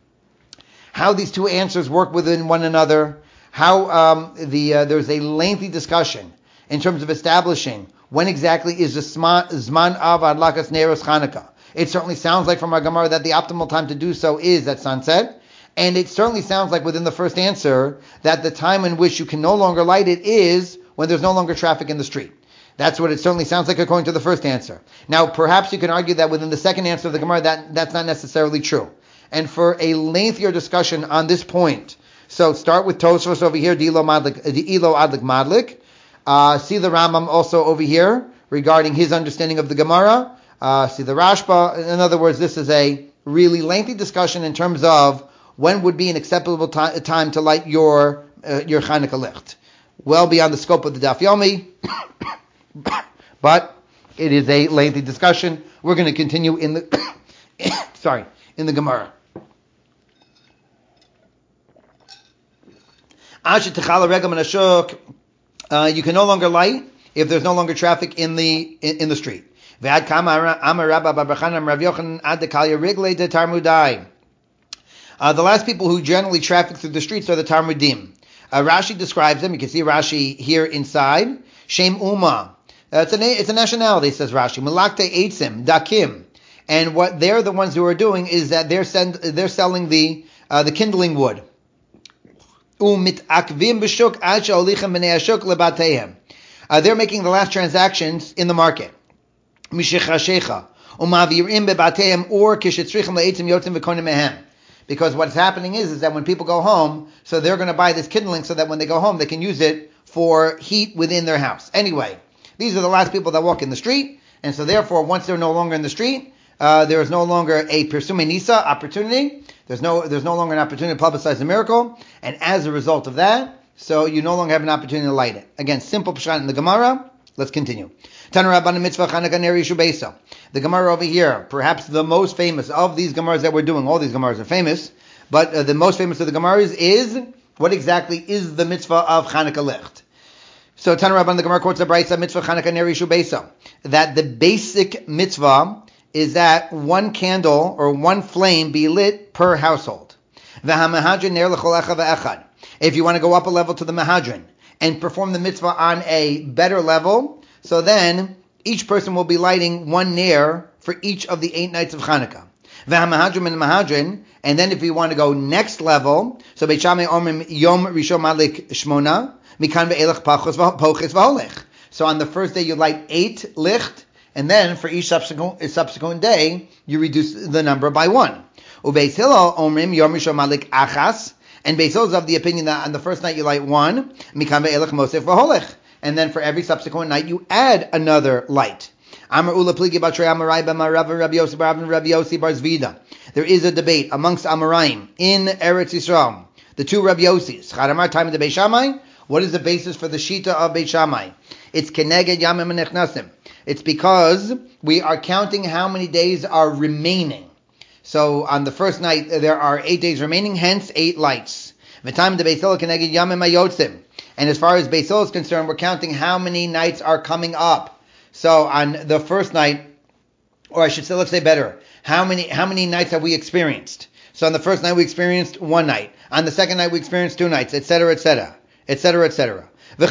How these two answers work within one another, how um, the uh, there's a lengthy discussion in terms of establishing when exactly is the Zman, zman of Adlakas Neros Chanukah. It certainly sounds like from our Gemara that the optimal time to do so is at sunset. And it certainly sounds like within the first answer that the time in which you can no longer light it is when there's no longer traffic in the street. That's what it certainly sounds like according to the first answer. Now, perhaps you can argue that within the second answer of the Gemara that that's not necessarily true. And for a lengthier discussion on this point, so start with Tosfos over here, Dilo Madlik, Ilo Adlik Madlik. Uh, see the Rambam also over here regarding his understanding of the Gemara. Uh, see the Rashba. In other words, this is a really lengthy discussion in terms of when would be an acceptable t- time to light your uh, your Chanukah licht. Well beyond the scope of the Daf Yomi, but it is a lengthy discussion. We're going to continue in the sorry in the Gemara. Ashet techala regel menashuk. You can no longer light if there's no longer traffic in the in, in the street. V'ad kama amar Rabba bar Chanan Rav Yochanan ad dekalya riglei de tarmudai. The last people who generally traffic through the streets are the Talmudim. Uh, Rashi describes them. You can see Rashi here inside. Shem Uma. Uh, it's, a, it's a nationality, says Rashi. Malakte Eitzim, Dakim. And what they're the ones who are doing is that they're send, they're selling the uh, the kindling wood. Umitakvim b'shuk ad she'olichem b'nei hashuk lebateihem. They're making the last transactions in the market. Mishechashecha umavirim bebateihem or kishetzrichem le'eitzim yotzim v'konim mehem. Because what's happening is is that when people go home, so they're going to buy this kindling so that when they go home they can use it for heat within their house. Anyway, these are the last people that walk in the street, and so therefore once they're no longer in the street, Uh, there is no longer a Persume Nisa opportunity. There's no there's no longer an opportunity to publicize the miracle. And as a result of that, so you no longer have an opportunity to light it. Again, simple pshat in the Gemara. Let's continue. Tana Rabbanan Mitzvah Chanukah Ner Yishu Beisa. The Gemara over here, perhaps the most famous of these Gemaras that we're doing. All these Gemaras are famous, but uh, the most famous of the Gemaras is, what exactly is the mitzvah of Chanukah Licht? So Tana Rabbanan, the Gemara quotes the Brayso Mitzvah Chanukah Ner Yishu Beisa, that the basic mitzvah is that one candle or one flame be lit per household. If you want to go up a level to the Mahadran and perform the mitzvah on a better level, so then each person will be lighting one ner for each of the eight nights of Chanukah. And then if you want to go next level, so Beit Shammai omrim Yom Rishon Malik Shmona, Mikan ve'elach pachos v'holech. So on the first day you light eight licht, and then for each subsequent, subsequent day, you reduce the number by one. Ubeis Hillel omrim Yom Rishon Malik Achas, and Beis Hillel is of the opinion that on the first night you light one, Mikan ve'elach Mosef v'holech, and then for every subsequent night you add another light. Amar Ula Pligi Batrei Amarai B'Marav Rabbi Yossi Bar Rabbi Yossi Bar Zvida. There is a debate amongst Amoraim in Eretz Yisrael. The two Rabbi Yossis. Charamar time of the Beit Shammai. What is the basis for the Shita of Beit Shammai? It's Keneged Yamim Nechnasim. It's because we are counting how many days are remaining. So on the first night there are eight days remaining, hence eight lights. The time of the Beit Hillel Keneged Yamim Ayotzim. And as far as Beit Hillel is concerned, we're counting how many nights are coming up. So on the first night, or I should say, let's say better, how many how many nights have we experienced? So on the first night we experienced one night. On the second night we experienced two nights, et cetera, et cetera, et cetera, et cetera.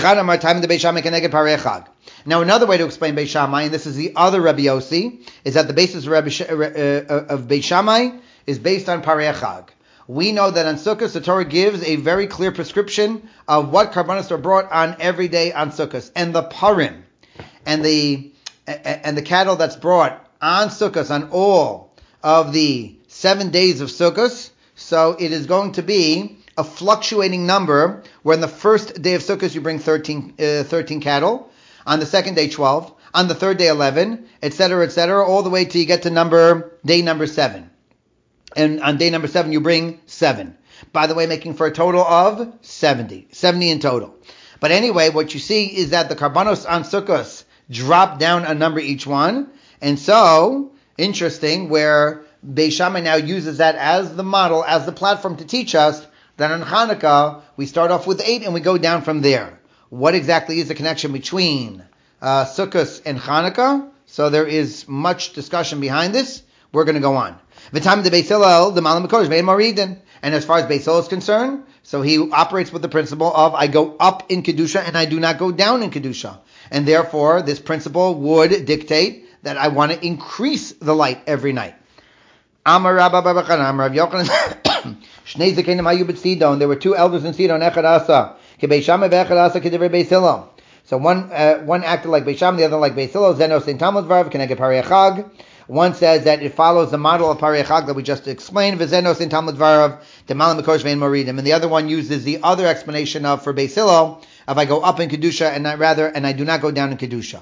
Now another way to explain Beit Shammai, and this is the other Rabbi Yossi, is that the basis of, Rabbi Sh- uh, of Beit Shammai is based on Parei Chag. We know that on Sukkot, the Torah gives a very clear prescription of what karbanos are brought on every day on Sukkot, and the parim, and the and the cattle that's brought on Sukkot on all of the seven days of Sukkot. So it is going to be a fluctuating number, where on the first day of Sukkot you bring thirteen, uh, thirteen cattle, on the second day twelve, on the third day eleven, et cetera, et cetera, all the way till you get to number day number seven. And on day number seven you bring seven. By the way, making for a total of seventy. seventy in total. But anyway, what you see is that the karbanos on Sukkot drop down a number each one. And so, interesting, where Beit Shammai now uses that as the model, as the platform to teach us that on Hanukkah, we start off with eight and we go down from there. What exactly is the connection between uh, Sukkot and Hanukkah? So there is much discussion behind this. We're going to go on. The time of the Beis Hillel, the Malam HaKodesh, Ve'en Maridin. And as far as Beis Hillel is concerned, so he operates with the principle of I go up in Kedusha and I do not go down in Kedusha. And therefore, this principle would dictate that I want to increase the light every night. Amar Rabba Bar Bachana, Amar Rav Yochanan, Shnei Zakenim Hayu b'Tzidon. There were two elders in Sidon, Echad Asa, K'Beit Shammai ve'Echad Asa K'Divrei Beis Hillel. So one uh, one acted like Beit Shammai, the other like Beis Hillel. Zeno Sein Talmud Dvarav K'Neged Parei Chag. One says that it follows the model of Parei Chag that we just explained. V'Zeno Sein Talmud Dvarav D'Malam HaKodesh Ve'en Moridim. And the other one uses the other explanation of for Beis Hillel of I go up in Kedusha and not rather and I do not go down in Kedusha.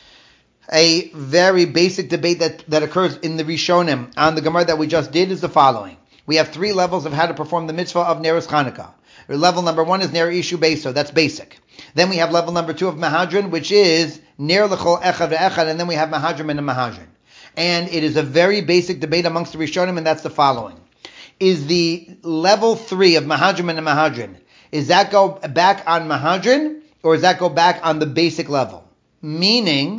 A very basic debate that, that occurs in the Rishonim on the Gemara that we just did is the following. We have three levels of how to perform the mitzvah of Neros Chanukah. Level number one is Ner Ishu Beiso, that's basic. Then we have level number two of Mahadran, which is Ner L'chol Echad Ve'echad, and then we have Mahadran and a Mahadran. And it is a very basic debate amongst the Rishonim, and that's the following. Is the level three of Mahadran and a Mahadran, is that go back on Mahadran, or does that go back on the basic level? Meaning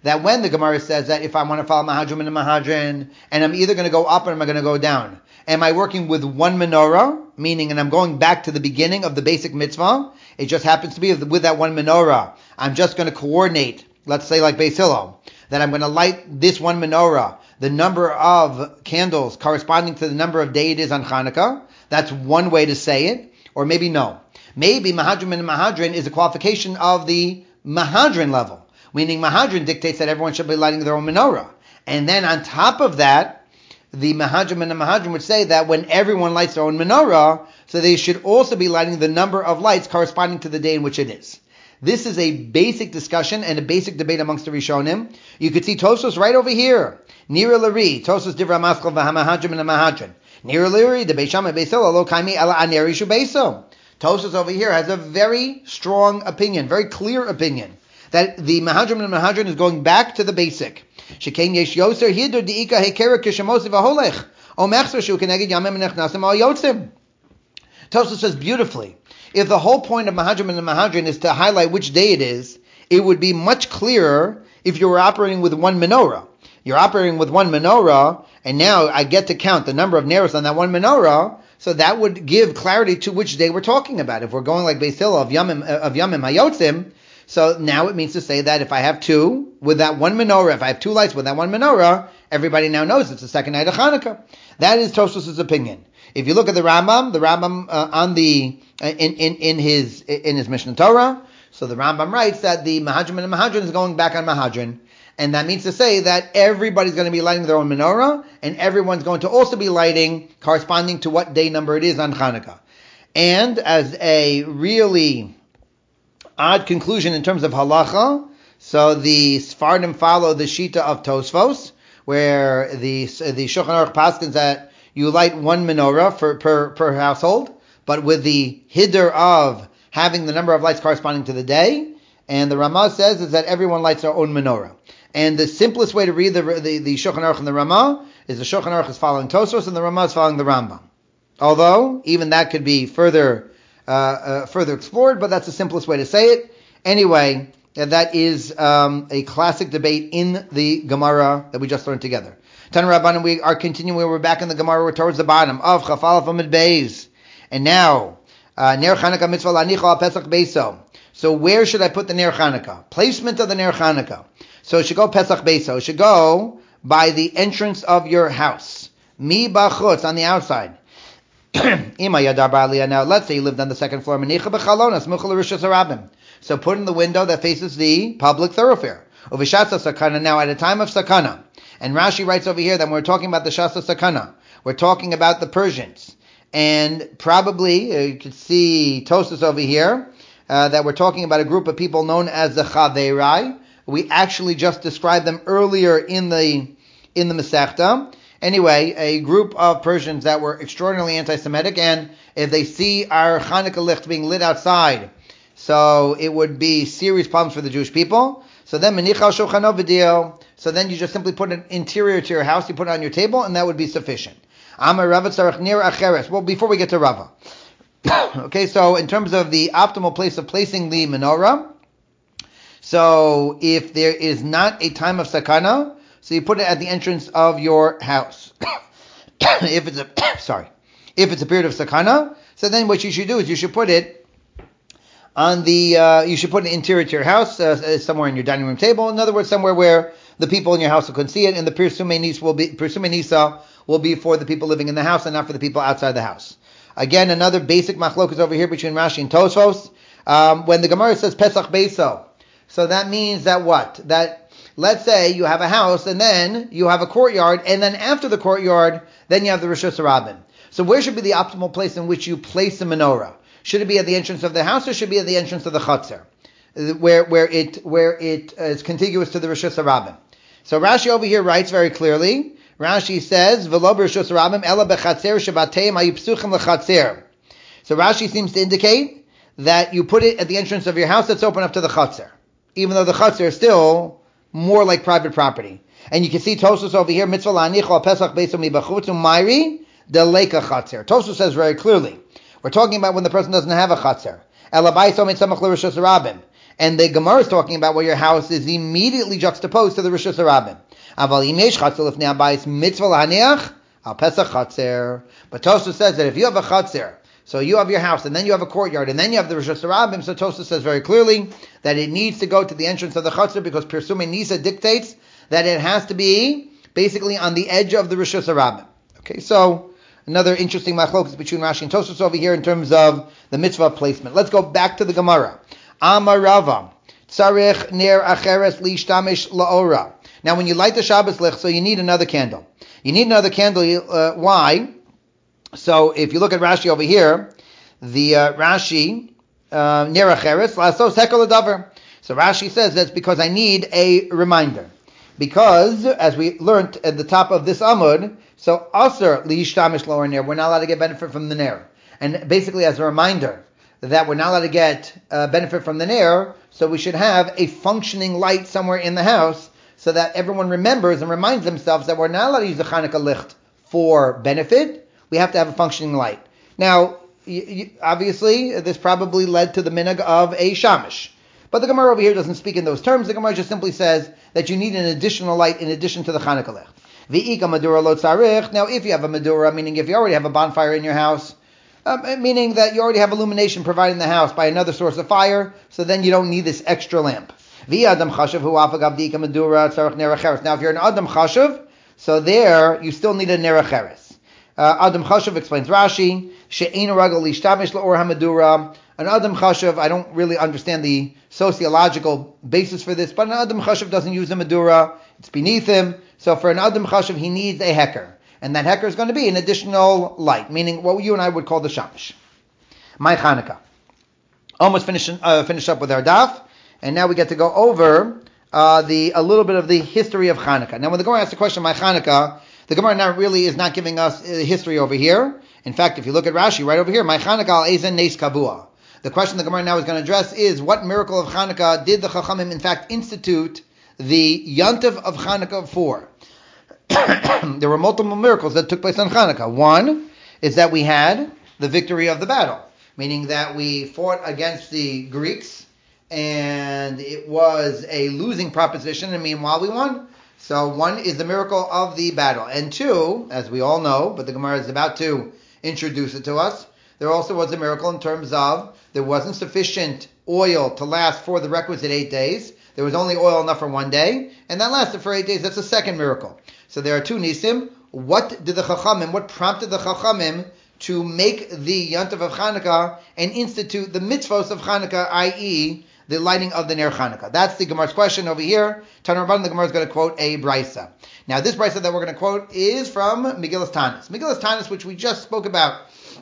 that when the Gemara says that if I want to follow Mahadrim and Mahadrin, and I'm either going to go up or am I going to go down, am I working with one menorah, meaning, and I'm going back to the beginning of the basic mitzvah, it just happens to be with that one menorah, I'm just going to coordinate, let's say like Beis Hillel, that I'm going to light this one menorah, the number of candles corresponding to the number of day it is on Hanukkah. That's one way to say it. Or maybe no. Maybe Mahadrim and Mahadrin is a qualification of the Mahadrin level, meaning Mahadrin dictates that everyone should be lighting their own menorah. And then on top of that, the Mahadrim and the Mahadrin would say that when everyone lights their own menorah, so they should also be lighting the number of lights corresponding to the day in which it is. This is a basic discussion and a basic debate amongst the Rishonim. You could see Tosfos right over here. Nira Lari, Tosfos Divrei Maskal v'Hamahadrim and Mahadrin. Nira Lari, the Beis Shammai Beis Hillel lo kaimi ela aneri shu beiso. Tosfos over here has a very strong opinion, very clear opinion, that the Mahadrim and Mahadrin is going back to the basic. Shekein yesh yoser hidur diika hekera kishemosi v'holech o mechzer shu keneged yamim nechnasim al yotzim. Tosfos says beautifully, if the whole point of Mahadrim and Mahadrin is to highlight which day it is, it would be much clearer if you were operating with one menorah. You're operating with one menorah, and now I get to count the number of neros on that one menorah, so that would give clarity to which day we're talking about. If we're going like Beis Hillel of Yamim, of Yamim Hayotzim, so now it means to say that if I have two with that one menorah, if I have two lights with that one menorah, everybody now knows it's the second night of Hanukkah. That is Tosfos' opinion. If you look at the Rambam, the Rambam uh, on the uh, in, in in his in his Mishnah Torah, so the Rambam writes that the Mahadrim and Mahadrin is going back on Mahadrin, and that means to say that everybody's going to be lighting their own menorah, and everyone's going to also be lighting corresponding to what day number it is on Hanukkah. And as a really odd conclusion in terms of halacha, so the Sfardim follow the Shita of Tosfos, where the the Shulchan Aruch paskins that you light one menorah for, per, per household, but with the hiddur of having the number of lights corresponding to the day. And the Ramah says is that everyone lights their own menorah. And the simplest way to read the the, the Shulchan Aruch and the Ramah is the Shulchan Aruch is following Tosfos and the Ramah is following the Rambam. Although even that could be further uh, uh, further explored, but that's the simplest way to say it. Anyway, that is um, a classic debate in the Gemara that we just learned together. Tanu Rabbanan, we are continuing. We're back in the Gemara. We're towards the bottom of Chaf Aleph Amud Beis, and now uh, Ner Chanukah mitzvah lanicho al Pesach Beiso. So where should I put the Ner Chanukah? Placement of the Ner Chanukah. So it should go Pesach Beiso. It should go by the entrance of your house. Mi bachutz, on the outside. Ima yadar ba'aliyah. Now let's say you lived on the second floor. Menicha b'chalonas muchal l'rishus harabim. So put in the window that faces the public thoroughfare. Uvishatsa sakana. Now at a time of sakana. And Rashi writes over here that when we're talking about the Shasa Sakana, we're talking about the Persians. And probably, uh, you could see Tosfos over here, uh, that we're talking about a group of people known as the Chaverai. We actually just described them earlier in the in the Masechta. Anyway, a group of Persians that were extraordinarily anti-Semitic, and if they see our Hanukkah licht being lit outside, so it would be serious problems for the Jewish people. So then, Menicha Shulchan Video. So then you just simply put an interior to your house, you put it on your table, and that would be sufficient. Amar Rava tzarich nir acheres. Well, before we get to Rava. Okay, so in terms of the optimal place of placing the menorah, so if there is not a time of sakana, so you put it at the entrance of your house. If it's a, sorry, if it's a period of sakana, so then what you should do is you should put it on the, uh, you should put an interior to your house, uh, somewhere in your dining room table. In other words, somewhere where the people in your house couldn't see it, and the Pirsumei Nisa will be Pirsumei Nisa will be for the people living in the house and not for the people outside the house. Again, another basic machlokas over here between Rashi and Tosfos. Um, when the Gemara says Pesach Beiso, so that means that what? That let's say you have a house and then you have a courtyard, and then after the courtyard, then you have the Rishus Harabim. So where should be the optimal place in which you place the menorah? Should it be at the entrance of the house, or should it be at the entrance of the Chatzar, where where it where it is contiguous to the Rishus Harabim? So Rashi over here writes very clearly. Rashi says, "V'lo b'rishus harabim ela bechatzer shebateim hayipsuchim lechatzer." So Rashi seems to indicate that you put it at the entrance of your house that's open up to the Chatzar, even though the Chatzar is still more like private property. And you can see Tosfos over here, mitzvah la'anicho al pesach beiso mibachutz u'mayri deleka Chatzar. Tosfos says very clearly, we're talking about when the person doesn't have a Chatzar. Ela baiso mitzamach l'rishus harabim. And the Gemara is talking about where your house is immediately juxtaposed to the Rishus Harabim. Aval im yesh chatzer lifnei habayis mitzvah lahaniach al pesach chatzer. But Tosfos says that if you have a chatzer, so you have your house, and then you have a courtyard, and then you have the Rishus Harabim, so Tosfos says very clearly that it needs to go to the entrance of the chatzer because Pirsume Nisa dictates that it has to be basically on the edge of the Rishus Harabim. Okay, so another interesting machlokas between Rashi and Tosfos over here in terms of the mitzvah placement. Let's go back to the Gemara. Amar Rava, tzarich ner acheres lishtamish laora. Now, when you light the Shabbos lich, so you need another candle. You need another candle. Uh, why? So, if you look at Rashi over here, the uh, Rashi ner acheres lasos hekel adavar. So Rashi says that's because I need a reminder. Because, as we learned at the top of this Amud, so aser lishtamish laora ner, we're not allowed to get benefit from the ner, and basically as a reminder that we're not allowed to get uh, benefit from the ner, so we should have a functioning light somewhere in the house so that everyone remembers and reminds themselves that we're not allowed to use the Chanukah licht for benefit. We have to have a functioning light. Now, y- y- obviously, this probably led to the minhag of a shamish. But the Gemara over here doesn't speak in those terms. The Gemara just simply says that you need an additional light in addition to the Chanukah licht. V'ika madura lo tzarich. Now, if you have a madura, meaning if you already have a bonfire in your house, Um, meaning that you already have illumination provided in the house by another source of fire, so then you don't need this extra lamp. Now, if you're an Adam Chashav, so there you still need a Ner Acheres. Uh, Adam Chashav explains Rashi, She'ein ragal lishtamish la'or hamadura. An Adam Chashav, I don't really understand the sociological basis for this, but an Adam Chashav doesn't use a Madura, it's beneath him, so for an Adam Chashav he needs a heker. And that heker is going to be an additional light, meaning what you and I would call the shamish. My Chanukah. Almost finished uh, finished up with our daf, and now we get to go over uh, the a little bit of the history of Chanukah. Now, when the Gemara asks the question, my Chanukah, the Gemara now really is not giving us uh, history over here. In fact, if you look at Rashi right over here, my Chanukah al ezen nes kabua. The question the Gemara now is going to address is what miracle of Chanukah did the Chachamim in fact institute the Yontiv of Chanukah for? There were multiple miracles that took place on Chanukah. One is that we had the victory of the battle, meaning that we fought against the Greeks, and it was a losing proposition, and meanwhile we won. So one is the miracle of the battle. And two, as we all know, but the Gemara is about to introduce it to us, there also was a miracle in terms of there wasn't sufficient oil to last for the requisite eight days. There was only oil enough for one day, and that lasted for eight days. That's the second miracle. So there are two nisim. What did the Chachamim, what prompted the Chachamim to make the Yontiv of Chanukah and institute the mitzvos of Chanukah, that is the lighting of the Ner Chanukah? That's the Gemara's question over here. Tanur Rabban, the Gemara is going to quote a brisa. Now this brisa that we're going to quote is from Megillas Tanis. Megillas Tanis, which we just spoke about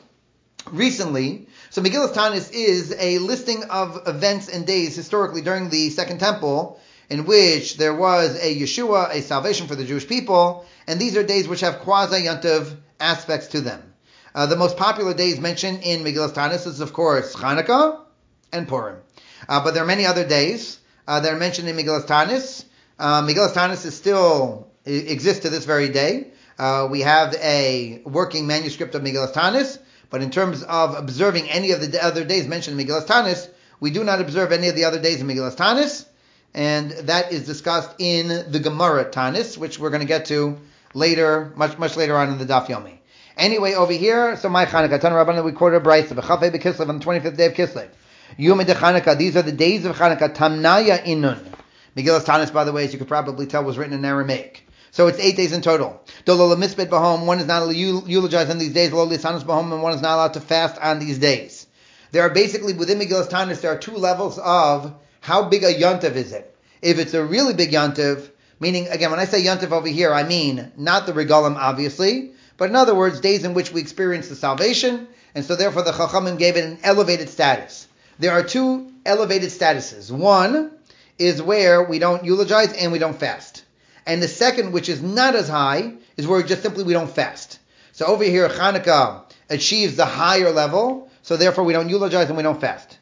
recently. So Megillas Tanis is a listing of events and days historically during the Second Temple in which there was a Yeshua, a salvation for the Jewish people, and these are days which have quasi-Yontiv aspects to them. Uh, the most popular days mentioned in Megillas Tanis is, of course, Chanukah and Purim. Uh, but there are many other days uh, that are mentioned in Megillas Tanis. Uh, Megillas Tanis is still exists to this very day. Uh, we have a working manuscript of Megillas Tanis, but in terms of observing any of the other days mentioned in Megillas Tanis, we do not observe any of the other days in Megillas Tanis, and that is discussed in the Gemara Tanis, which we're going to get to later, much much later on in the Daf Yomi. Anyway, over here, so my Chanukah, Tanur Rabban, we quoted a brisa, B'chafei b'Kislev, on the twenty-fifth day of Kislev. Yom de Chanukah, these are the days of Chanukah, Tamnaya Inun. Megillas Tanis, by the way, as you could probably tell, was written in Aramaic. So it's eight days in total. Dolo l'misped b'hom, one is not eulogized on these days, lo l'sanis b'hom, and one is not allowed to fast on these days. There are basically, within Megillas Tanis, there are two levels of how big a Yontiv is it. If it's a really big Yontiv, meaning, again, when I say Yontiv over here, I mean not the Regalim, obviously, but in other words, days in which we experience the salvation, and so therefore the Chachamim gave it an elevated status. There are two elevated statuses. One is where we don't eulogize and we don't fast. And the second, which is not as high, is where just simply we don't fast. So over here, Chanukah achieves the higher level, so therefore we don't eulogize and we don't fast.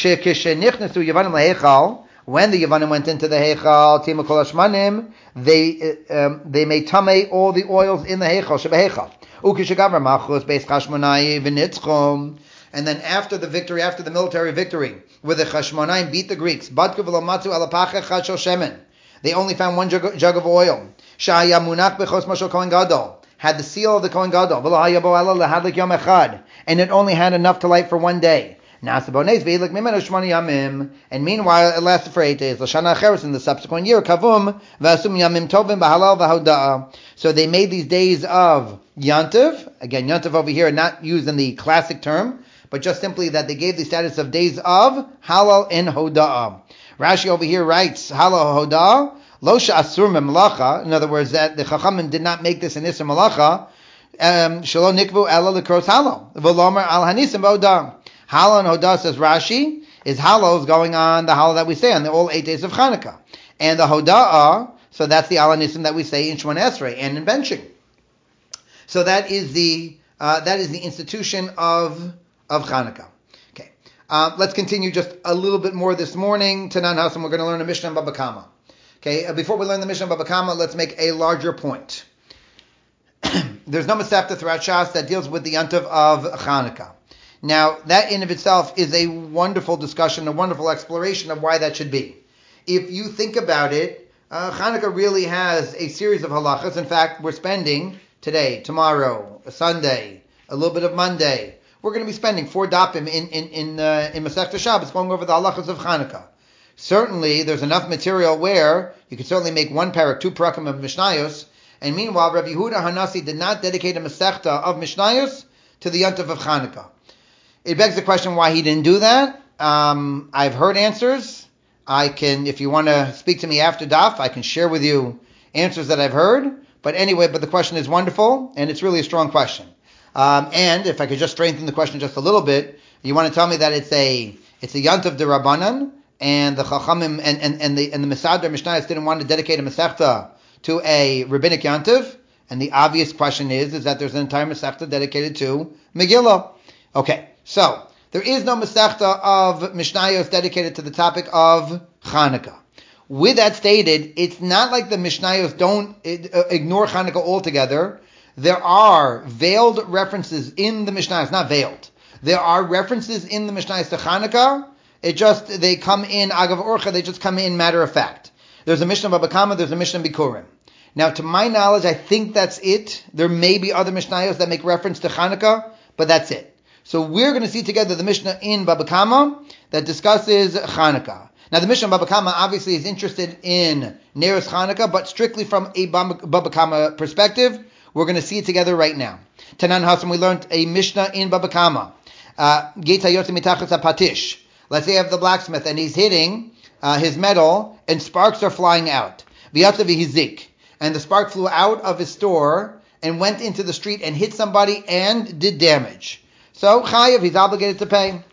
When the Yavanim went into the Heichal, Tima Kol Hashmanim, they um, they made tamei all the oils in the Heichal, Shebeheichal. Ukishagavar Machos Beis Chashmonai V'Nitzchom. And then after the victory, after the military victory, where the Chashmonaim beat the Greeks, Badku v'lo matzu alapacha chad shel shemen. They only found one jug, jug of oil. Sha'aya munach bechosmo shel Kohen Gadol. Had the seal of the Kohen Gadol. V'lo haya bo ela lahadlik yom echad. And it only had enough to light for one day. And meanwhile, it lasted for eight days. L'shana acheres, in the subsequent year, kavum v'asum yamim tovim b'halal v'hoda'ah. So they made these days of yantiv. Again, yantiv over here, not used in the classic term, but just simply that they gave the status of days of halal and hoda'ah. Rashi over here writes, halal hoda'ah, lo she'asur memelacha. In other words, that the chachamim did not make this an isur melacha. Shelo nikvu ela l'kros halal. V'lomer al hanisim hoda'ah. Halal and Hodah, says Rashi, is halal going on the halal that we say on the all eight days of Chanukah. And the Hoda'ah, so that's the Alanism that we say in Shemon Esrei and in benching. So that is the uh, that is the institution of of Chanukah. Okay, uh, let's continue just a little bit more this morning. Tanan Hasan, we're going to learn a Mishnah in Baba Kama. Okay, uh, before we learn the Mishnah in Baba Kama, let's make a larger point. There's no Masechta throughout Shas that deals with the Yantav of Chanukah. Now, that in of itself is a wonderful discussion, a wonderful exploration of why that should be. If you think about it, uh, Hanukkah really has a series of halachas. In fact, we're spending today, tomorrow, Sunday, a little bit of Monday. We're going to be spending four dapim in in in, uh, in Masechta Shabbos going over the halachas of Hanukkah. Certainly, there's enough material where you could certainly make one parak, two parakim of Mishnayos. And meanwhile, Rabbi Yehuda Hanasi did not dedicate a Masechta of Mishnayos to the Yantav of Hanukkah. It begs the question why he didn't do that. Um, I've heard answers. I can, if you want to speak to me after Daf, I can share with you answers that I've heard. But anyway, but the question is wonderful, and it's really a strong question. Um, and if I could just strengthen the question just a little bit, you want to tell me that it's a it's a Yantav de Rabbanan, and the Chachamim and, and, and the and the Mesader Mishnayos didn't want to dedicate a Masechta to a rabbinic Yantav. And the obvious question is, is that there's an entire Masechta dedicated to Megillah. Okay. So, there is no Masechta of Mishnayos dedicated to the topic of Chanukah. With that stated, it's not like the Mishnayos don't ignore Chanukah altogether. There are veiled references in the Mishnayos, not veiled. There are references in the Mishnayos to Chanukah. It just, they come in Agav Orcha, they just come in matter of fact. There's a Mishnah Baba Kama, there's a Mishnah Bikurim. Now, to my knowledge, I think that's it. There may be other Mishnayos that make reference to Chanukah, but that's it. So we're going to see together the Mishnah in Baba Kama that discusses Chanukah. Now the Mishnah in Baba Kama obviously is interested in Neros Chanukah, but strictly from a Baba Kama perspective. We're going to see it together right now. Tanan Hasan, we learned a Mishnah in Baba Kama. Geta Yotze Mitachas HaPatish. Let's say you have the blacksmith and he's hitting uh, his metal and sparks are flying out. V'yatze v'hizik. And the spark flew out of his store and went into the street and hit somebody and did damage. So, Chayav, he's obligated to pay.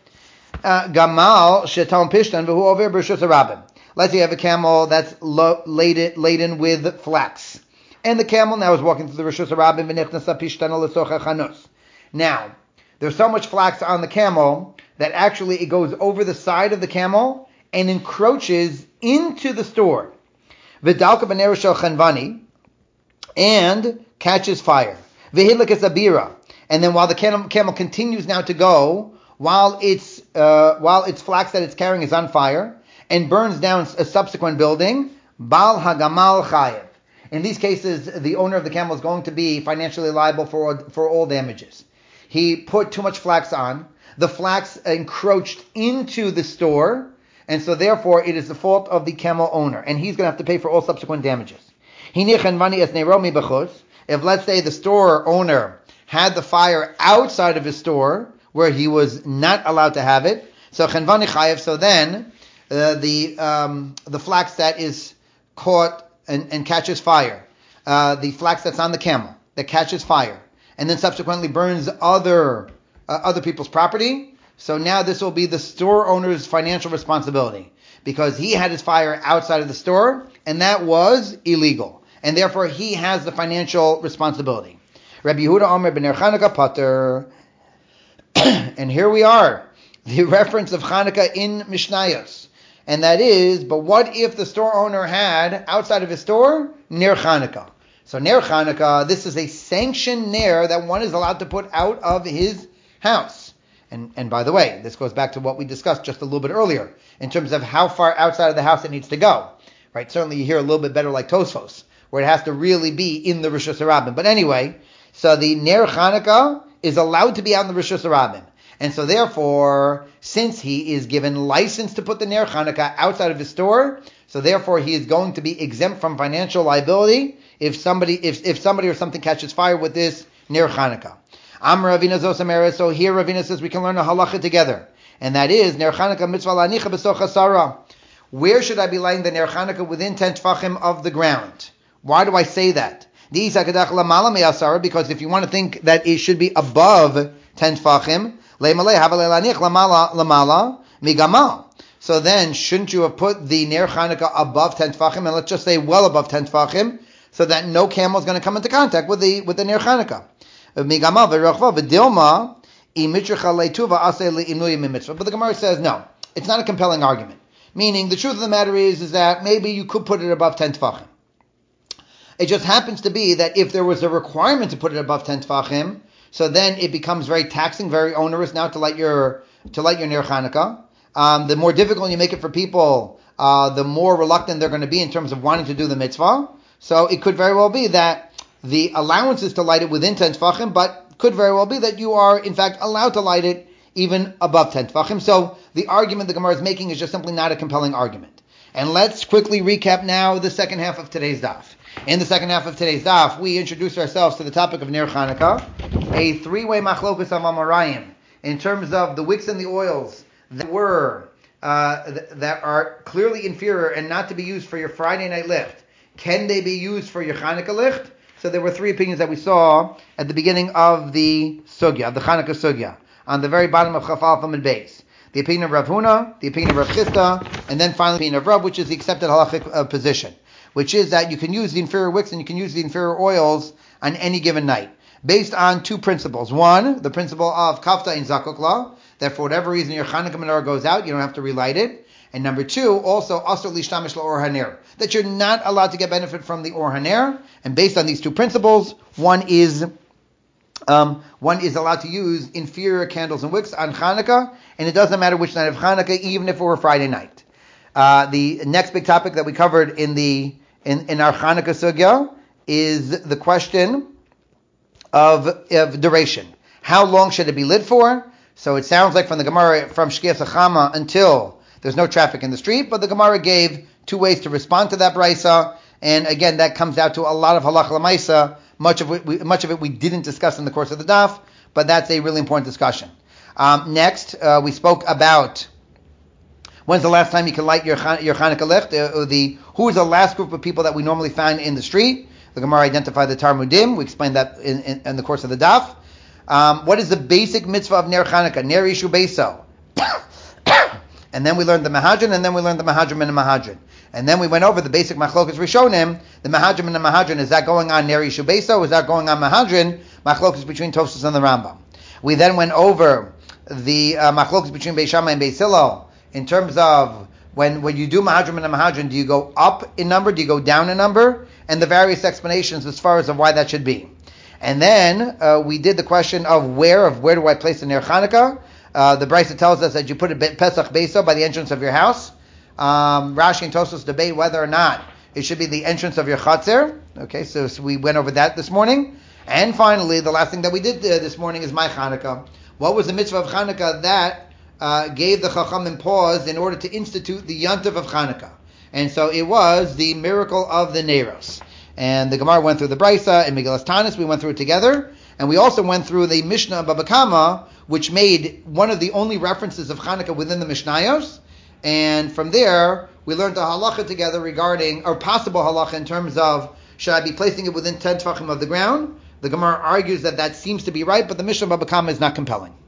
Gamal, shetam pishtan, v'hu over b'rishus harabim. Let's say you have a camel that's lo- laden, laden with flax. And the camel now is walking through the rishus harabim, v'nichnasa pishtan l'socha chanus. Now, there's so much flax on the camel that actually it goes over the side of the camel and encroaches into the store. V'dalka b'ner shel chanvani, and catches fire. V'hidlik es abira. And then while the camel, camel continues now to go, while its uh, while its flax that it's carrying is on fire, and burns down a subsequent building, Bal Hagamal Chayev. In these cases, the owner of the camel is going to be financially liable for for all damages. He put too much flax on, the flax encroached into the store, and so therefore it is the fault of the camel owner, and he's going to have to pay for all subsequent damages. If, let's say, the store owner had the fire outside of his store, where he was not allowed to have it, so chenvani chayev, so then uh, the um, the flax that is caught and, and catches fire, uh, the flax that's on the camel that catches fire, and then subsequently burns other uh, other people's property, so now this will be the store owner's financial responsibility, because he had his fire outside of the store, and that was illegal, and therefore he has the financial responsibility. Rabbi Yehuda Omer b'ner Chanukah pater. And here we are, the reference of Chanukah in Mishnayos. And that is, but what if the store owner had, outside of his store, Ner Chanukah? So Ner Chanukah, this is a sanctioned Ner that one is allowed to put out of his house. And, and by the way, this goes back to what we discussed just a little bit earlier in terms of how far outside of the house it needs to go. Right? Certainly you hear a little bit better like Tosfos, where it has to really be in the Rishus Harabim. But anyway, so the Ner Chanukah is allowed to be out in the Rishus Harabim. And so therefore, since he is given license to put the Ner Chanukah outside of his store, so therefore he is going to be exempt from financial liability if somebody if, if somebody or something catches fire with this Ner Chanukah. Am Ravina Zosamera, so here Ravina says we can learn a halacha together. And that is, Ner Chanukah mitzvah lanicha b'soch hasara. Where should I be lighting the Ner Chanukah? Within ten tfachim of the ground. Why do I say that? Because if you want to think that it should be above ten tfachim, so then shouldn't you have put the Ner Chanukah above ten tfachim, and let's just say well above ten tfachim, so that no camel is going to come into contact with the with the Ner Chanukah. But the Gemara says no, it's not a compelling argument. Meaning, the truth of the matter is, is that maybe you could put it above ten tfachim. It just happens to be that if there was a requirement to put it above ten tfachim, so then it becomes very taxing, very onerous now to light your to light your Ner Chanukah. Um, the more difficult you make it for people, uh, the more reluctant they're going to be in terms of wanting to do the mitzvah. So it could very well be that the allowance is to light it within ten tfachim, but could very well be that you are in fact allowed to light it even above ten tfachim. So the argument the Gemara is making is just simply not a compelling argument. And let's quickly recap now the second half of today's daf. In the second half of today's daf, we introduce ourselves to the topic of Ner Chanukah, a three-way machlokus of Amarayim, in terms of the wicks and the oils that were, uh, th- that are clearly inferior and not to be used for your Friday night licht. Can they be used for your Chanukah licht? So there were three opinions that we saw at the beginning of the sugya, of the Chanukah sugya, on the very bottom of Chaf Alpha Mid Beis. The opinion of Rav Huna, the opinion of Rav Chisda, and then finally the opinion of Rav, which is the accepted halachic uh, position, which is that you can use the inferior wicks and you can use the inferior oils on any given night, based on two principles. One, the principle of kafta in zakukla, that for whatever reason your Chanukah menorah goes out, you don't have to relight it. And number two, also asur lishtamish la'or haner, that you're not allowed to get benefit from the or haner. And based on these two principles, one is um, one is allowed to use inferior candles and wicks on Chanukah, and it doesn't matter which night of Chanukah, even if it were Friday night. Uh, the next big topic that we covered in the in, in our Chanukah sugya is the question of, of duration. How long should it be lit for? So it sounds like from the Gemara, from Shkias Achama until there's no traffic in the street, but the Gemara gave two ways to respond to that brisa, and again, that comes out to a lot of halach l'maisa. Much of it, we, much of it we didn't discuss in the course of the daf, but that's a really important discussion. Um, next, uh, we spoke about when's the last time you can light your your Chanukah licht. Uh, the who is the last group of people that we normally find in the street? The Gemara identified the Tarmudim. We explained that in, in, in the course of the daf. Um, what is the basic mitzvah of Ner Chanukah? Ner Yishu Beiso. And then we learned the Mahadran, and then we learned the Mahadran and the Mahadran. And then we went over the basic Machlokas Rishonim, the Mahadran and the Mahadran. Is that going on Ner Yishu Beiso? Is that going on Mahadran? Machlokas between Tosfos and the Rambam. We then went over the uh, Machlokas between Beis Shammai and Beis Hillel in terms of when, when you do Mahadran and Mahadran, do you go up in number? Do you go down in number? And the various explanations as far as of why that should be. And then uh, we did the question of where, of where do I place the Ner Chanukah? Uh, the Brisa tells us that you put a Pesach Beiso by the entrance of your house. Um, Rashi and Tosfos debate whether or not it should be the entrance of your Chatzir. Okay, so, so we went over that this morning. And finally, the last thing that we did uh, this morning is my Chanukah. What was the mitzvah of Chanukah that uh, gave the Chachamim pause in order to institute the Yontif of Chanukah? And so it was the miracle of the Neiros. And the Gemara went through the Brisa and Megillas Tanis. We went through it together. And we also went through the Mishnah of Baba Kama, which made one of the only references of Chanukah within the Mishnayos. And from there, we learned the halacha together regarding, or possible halacha in terms of, should I be placing it within ten tefachim of the ground? The Gemara argues that that seems to be right, but the Mishnah of Baba Kama is not compelling.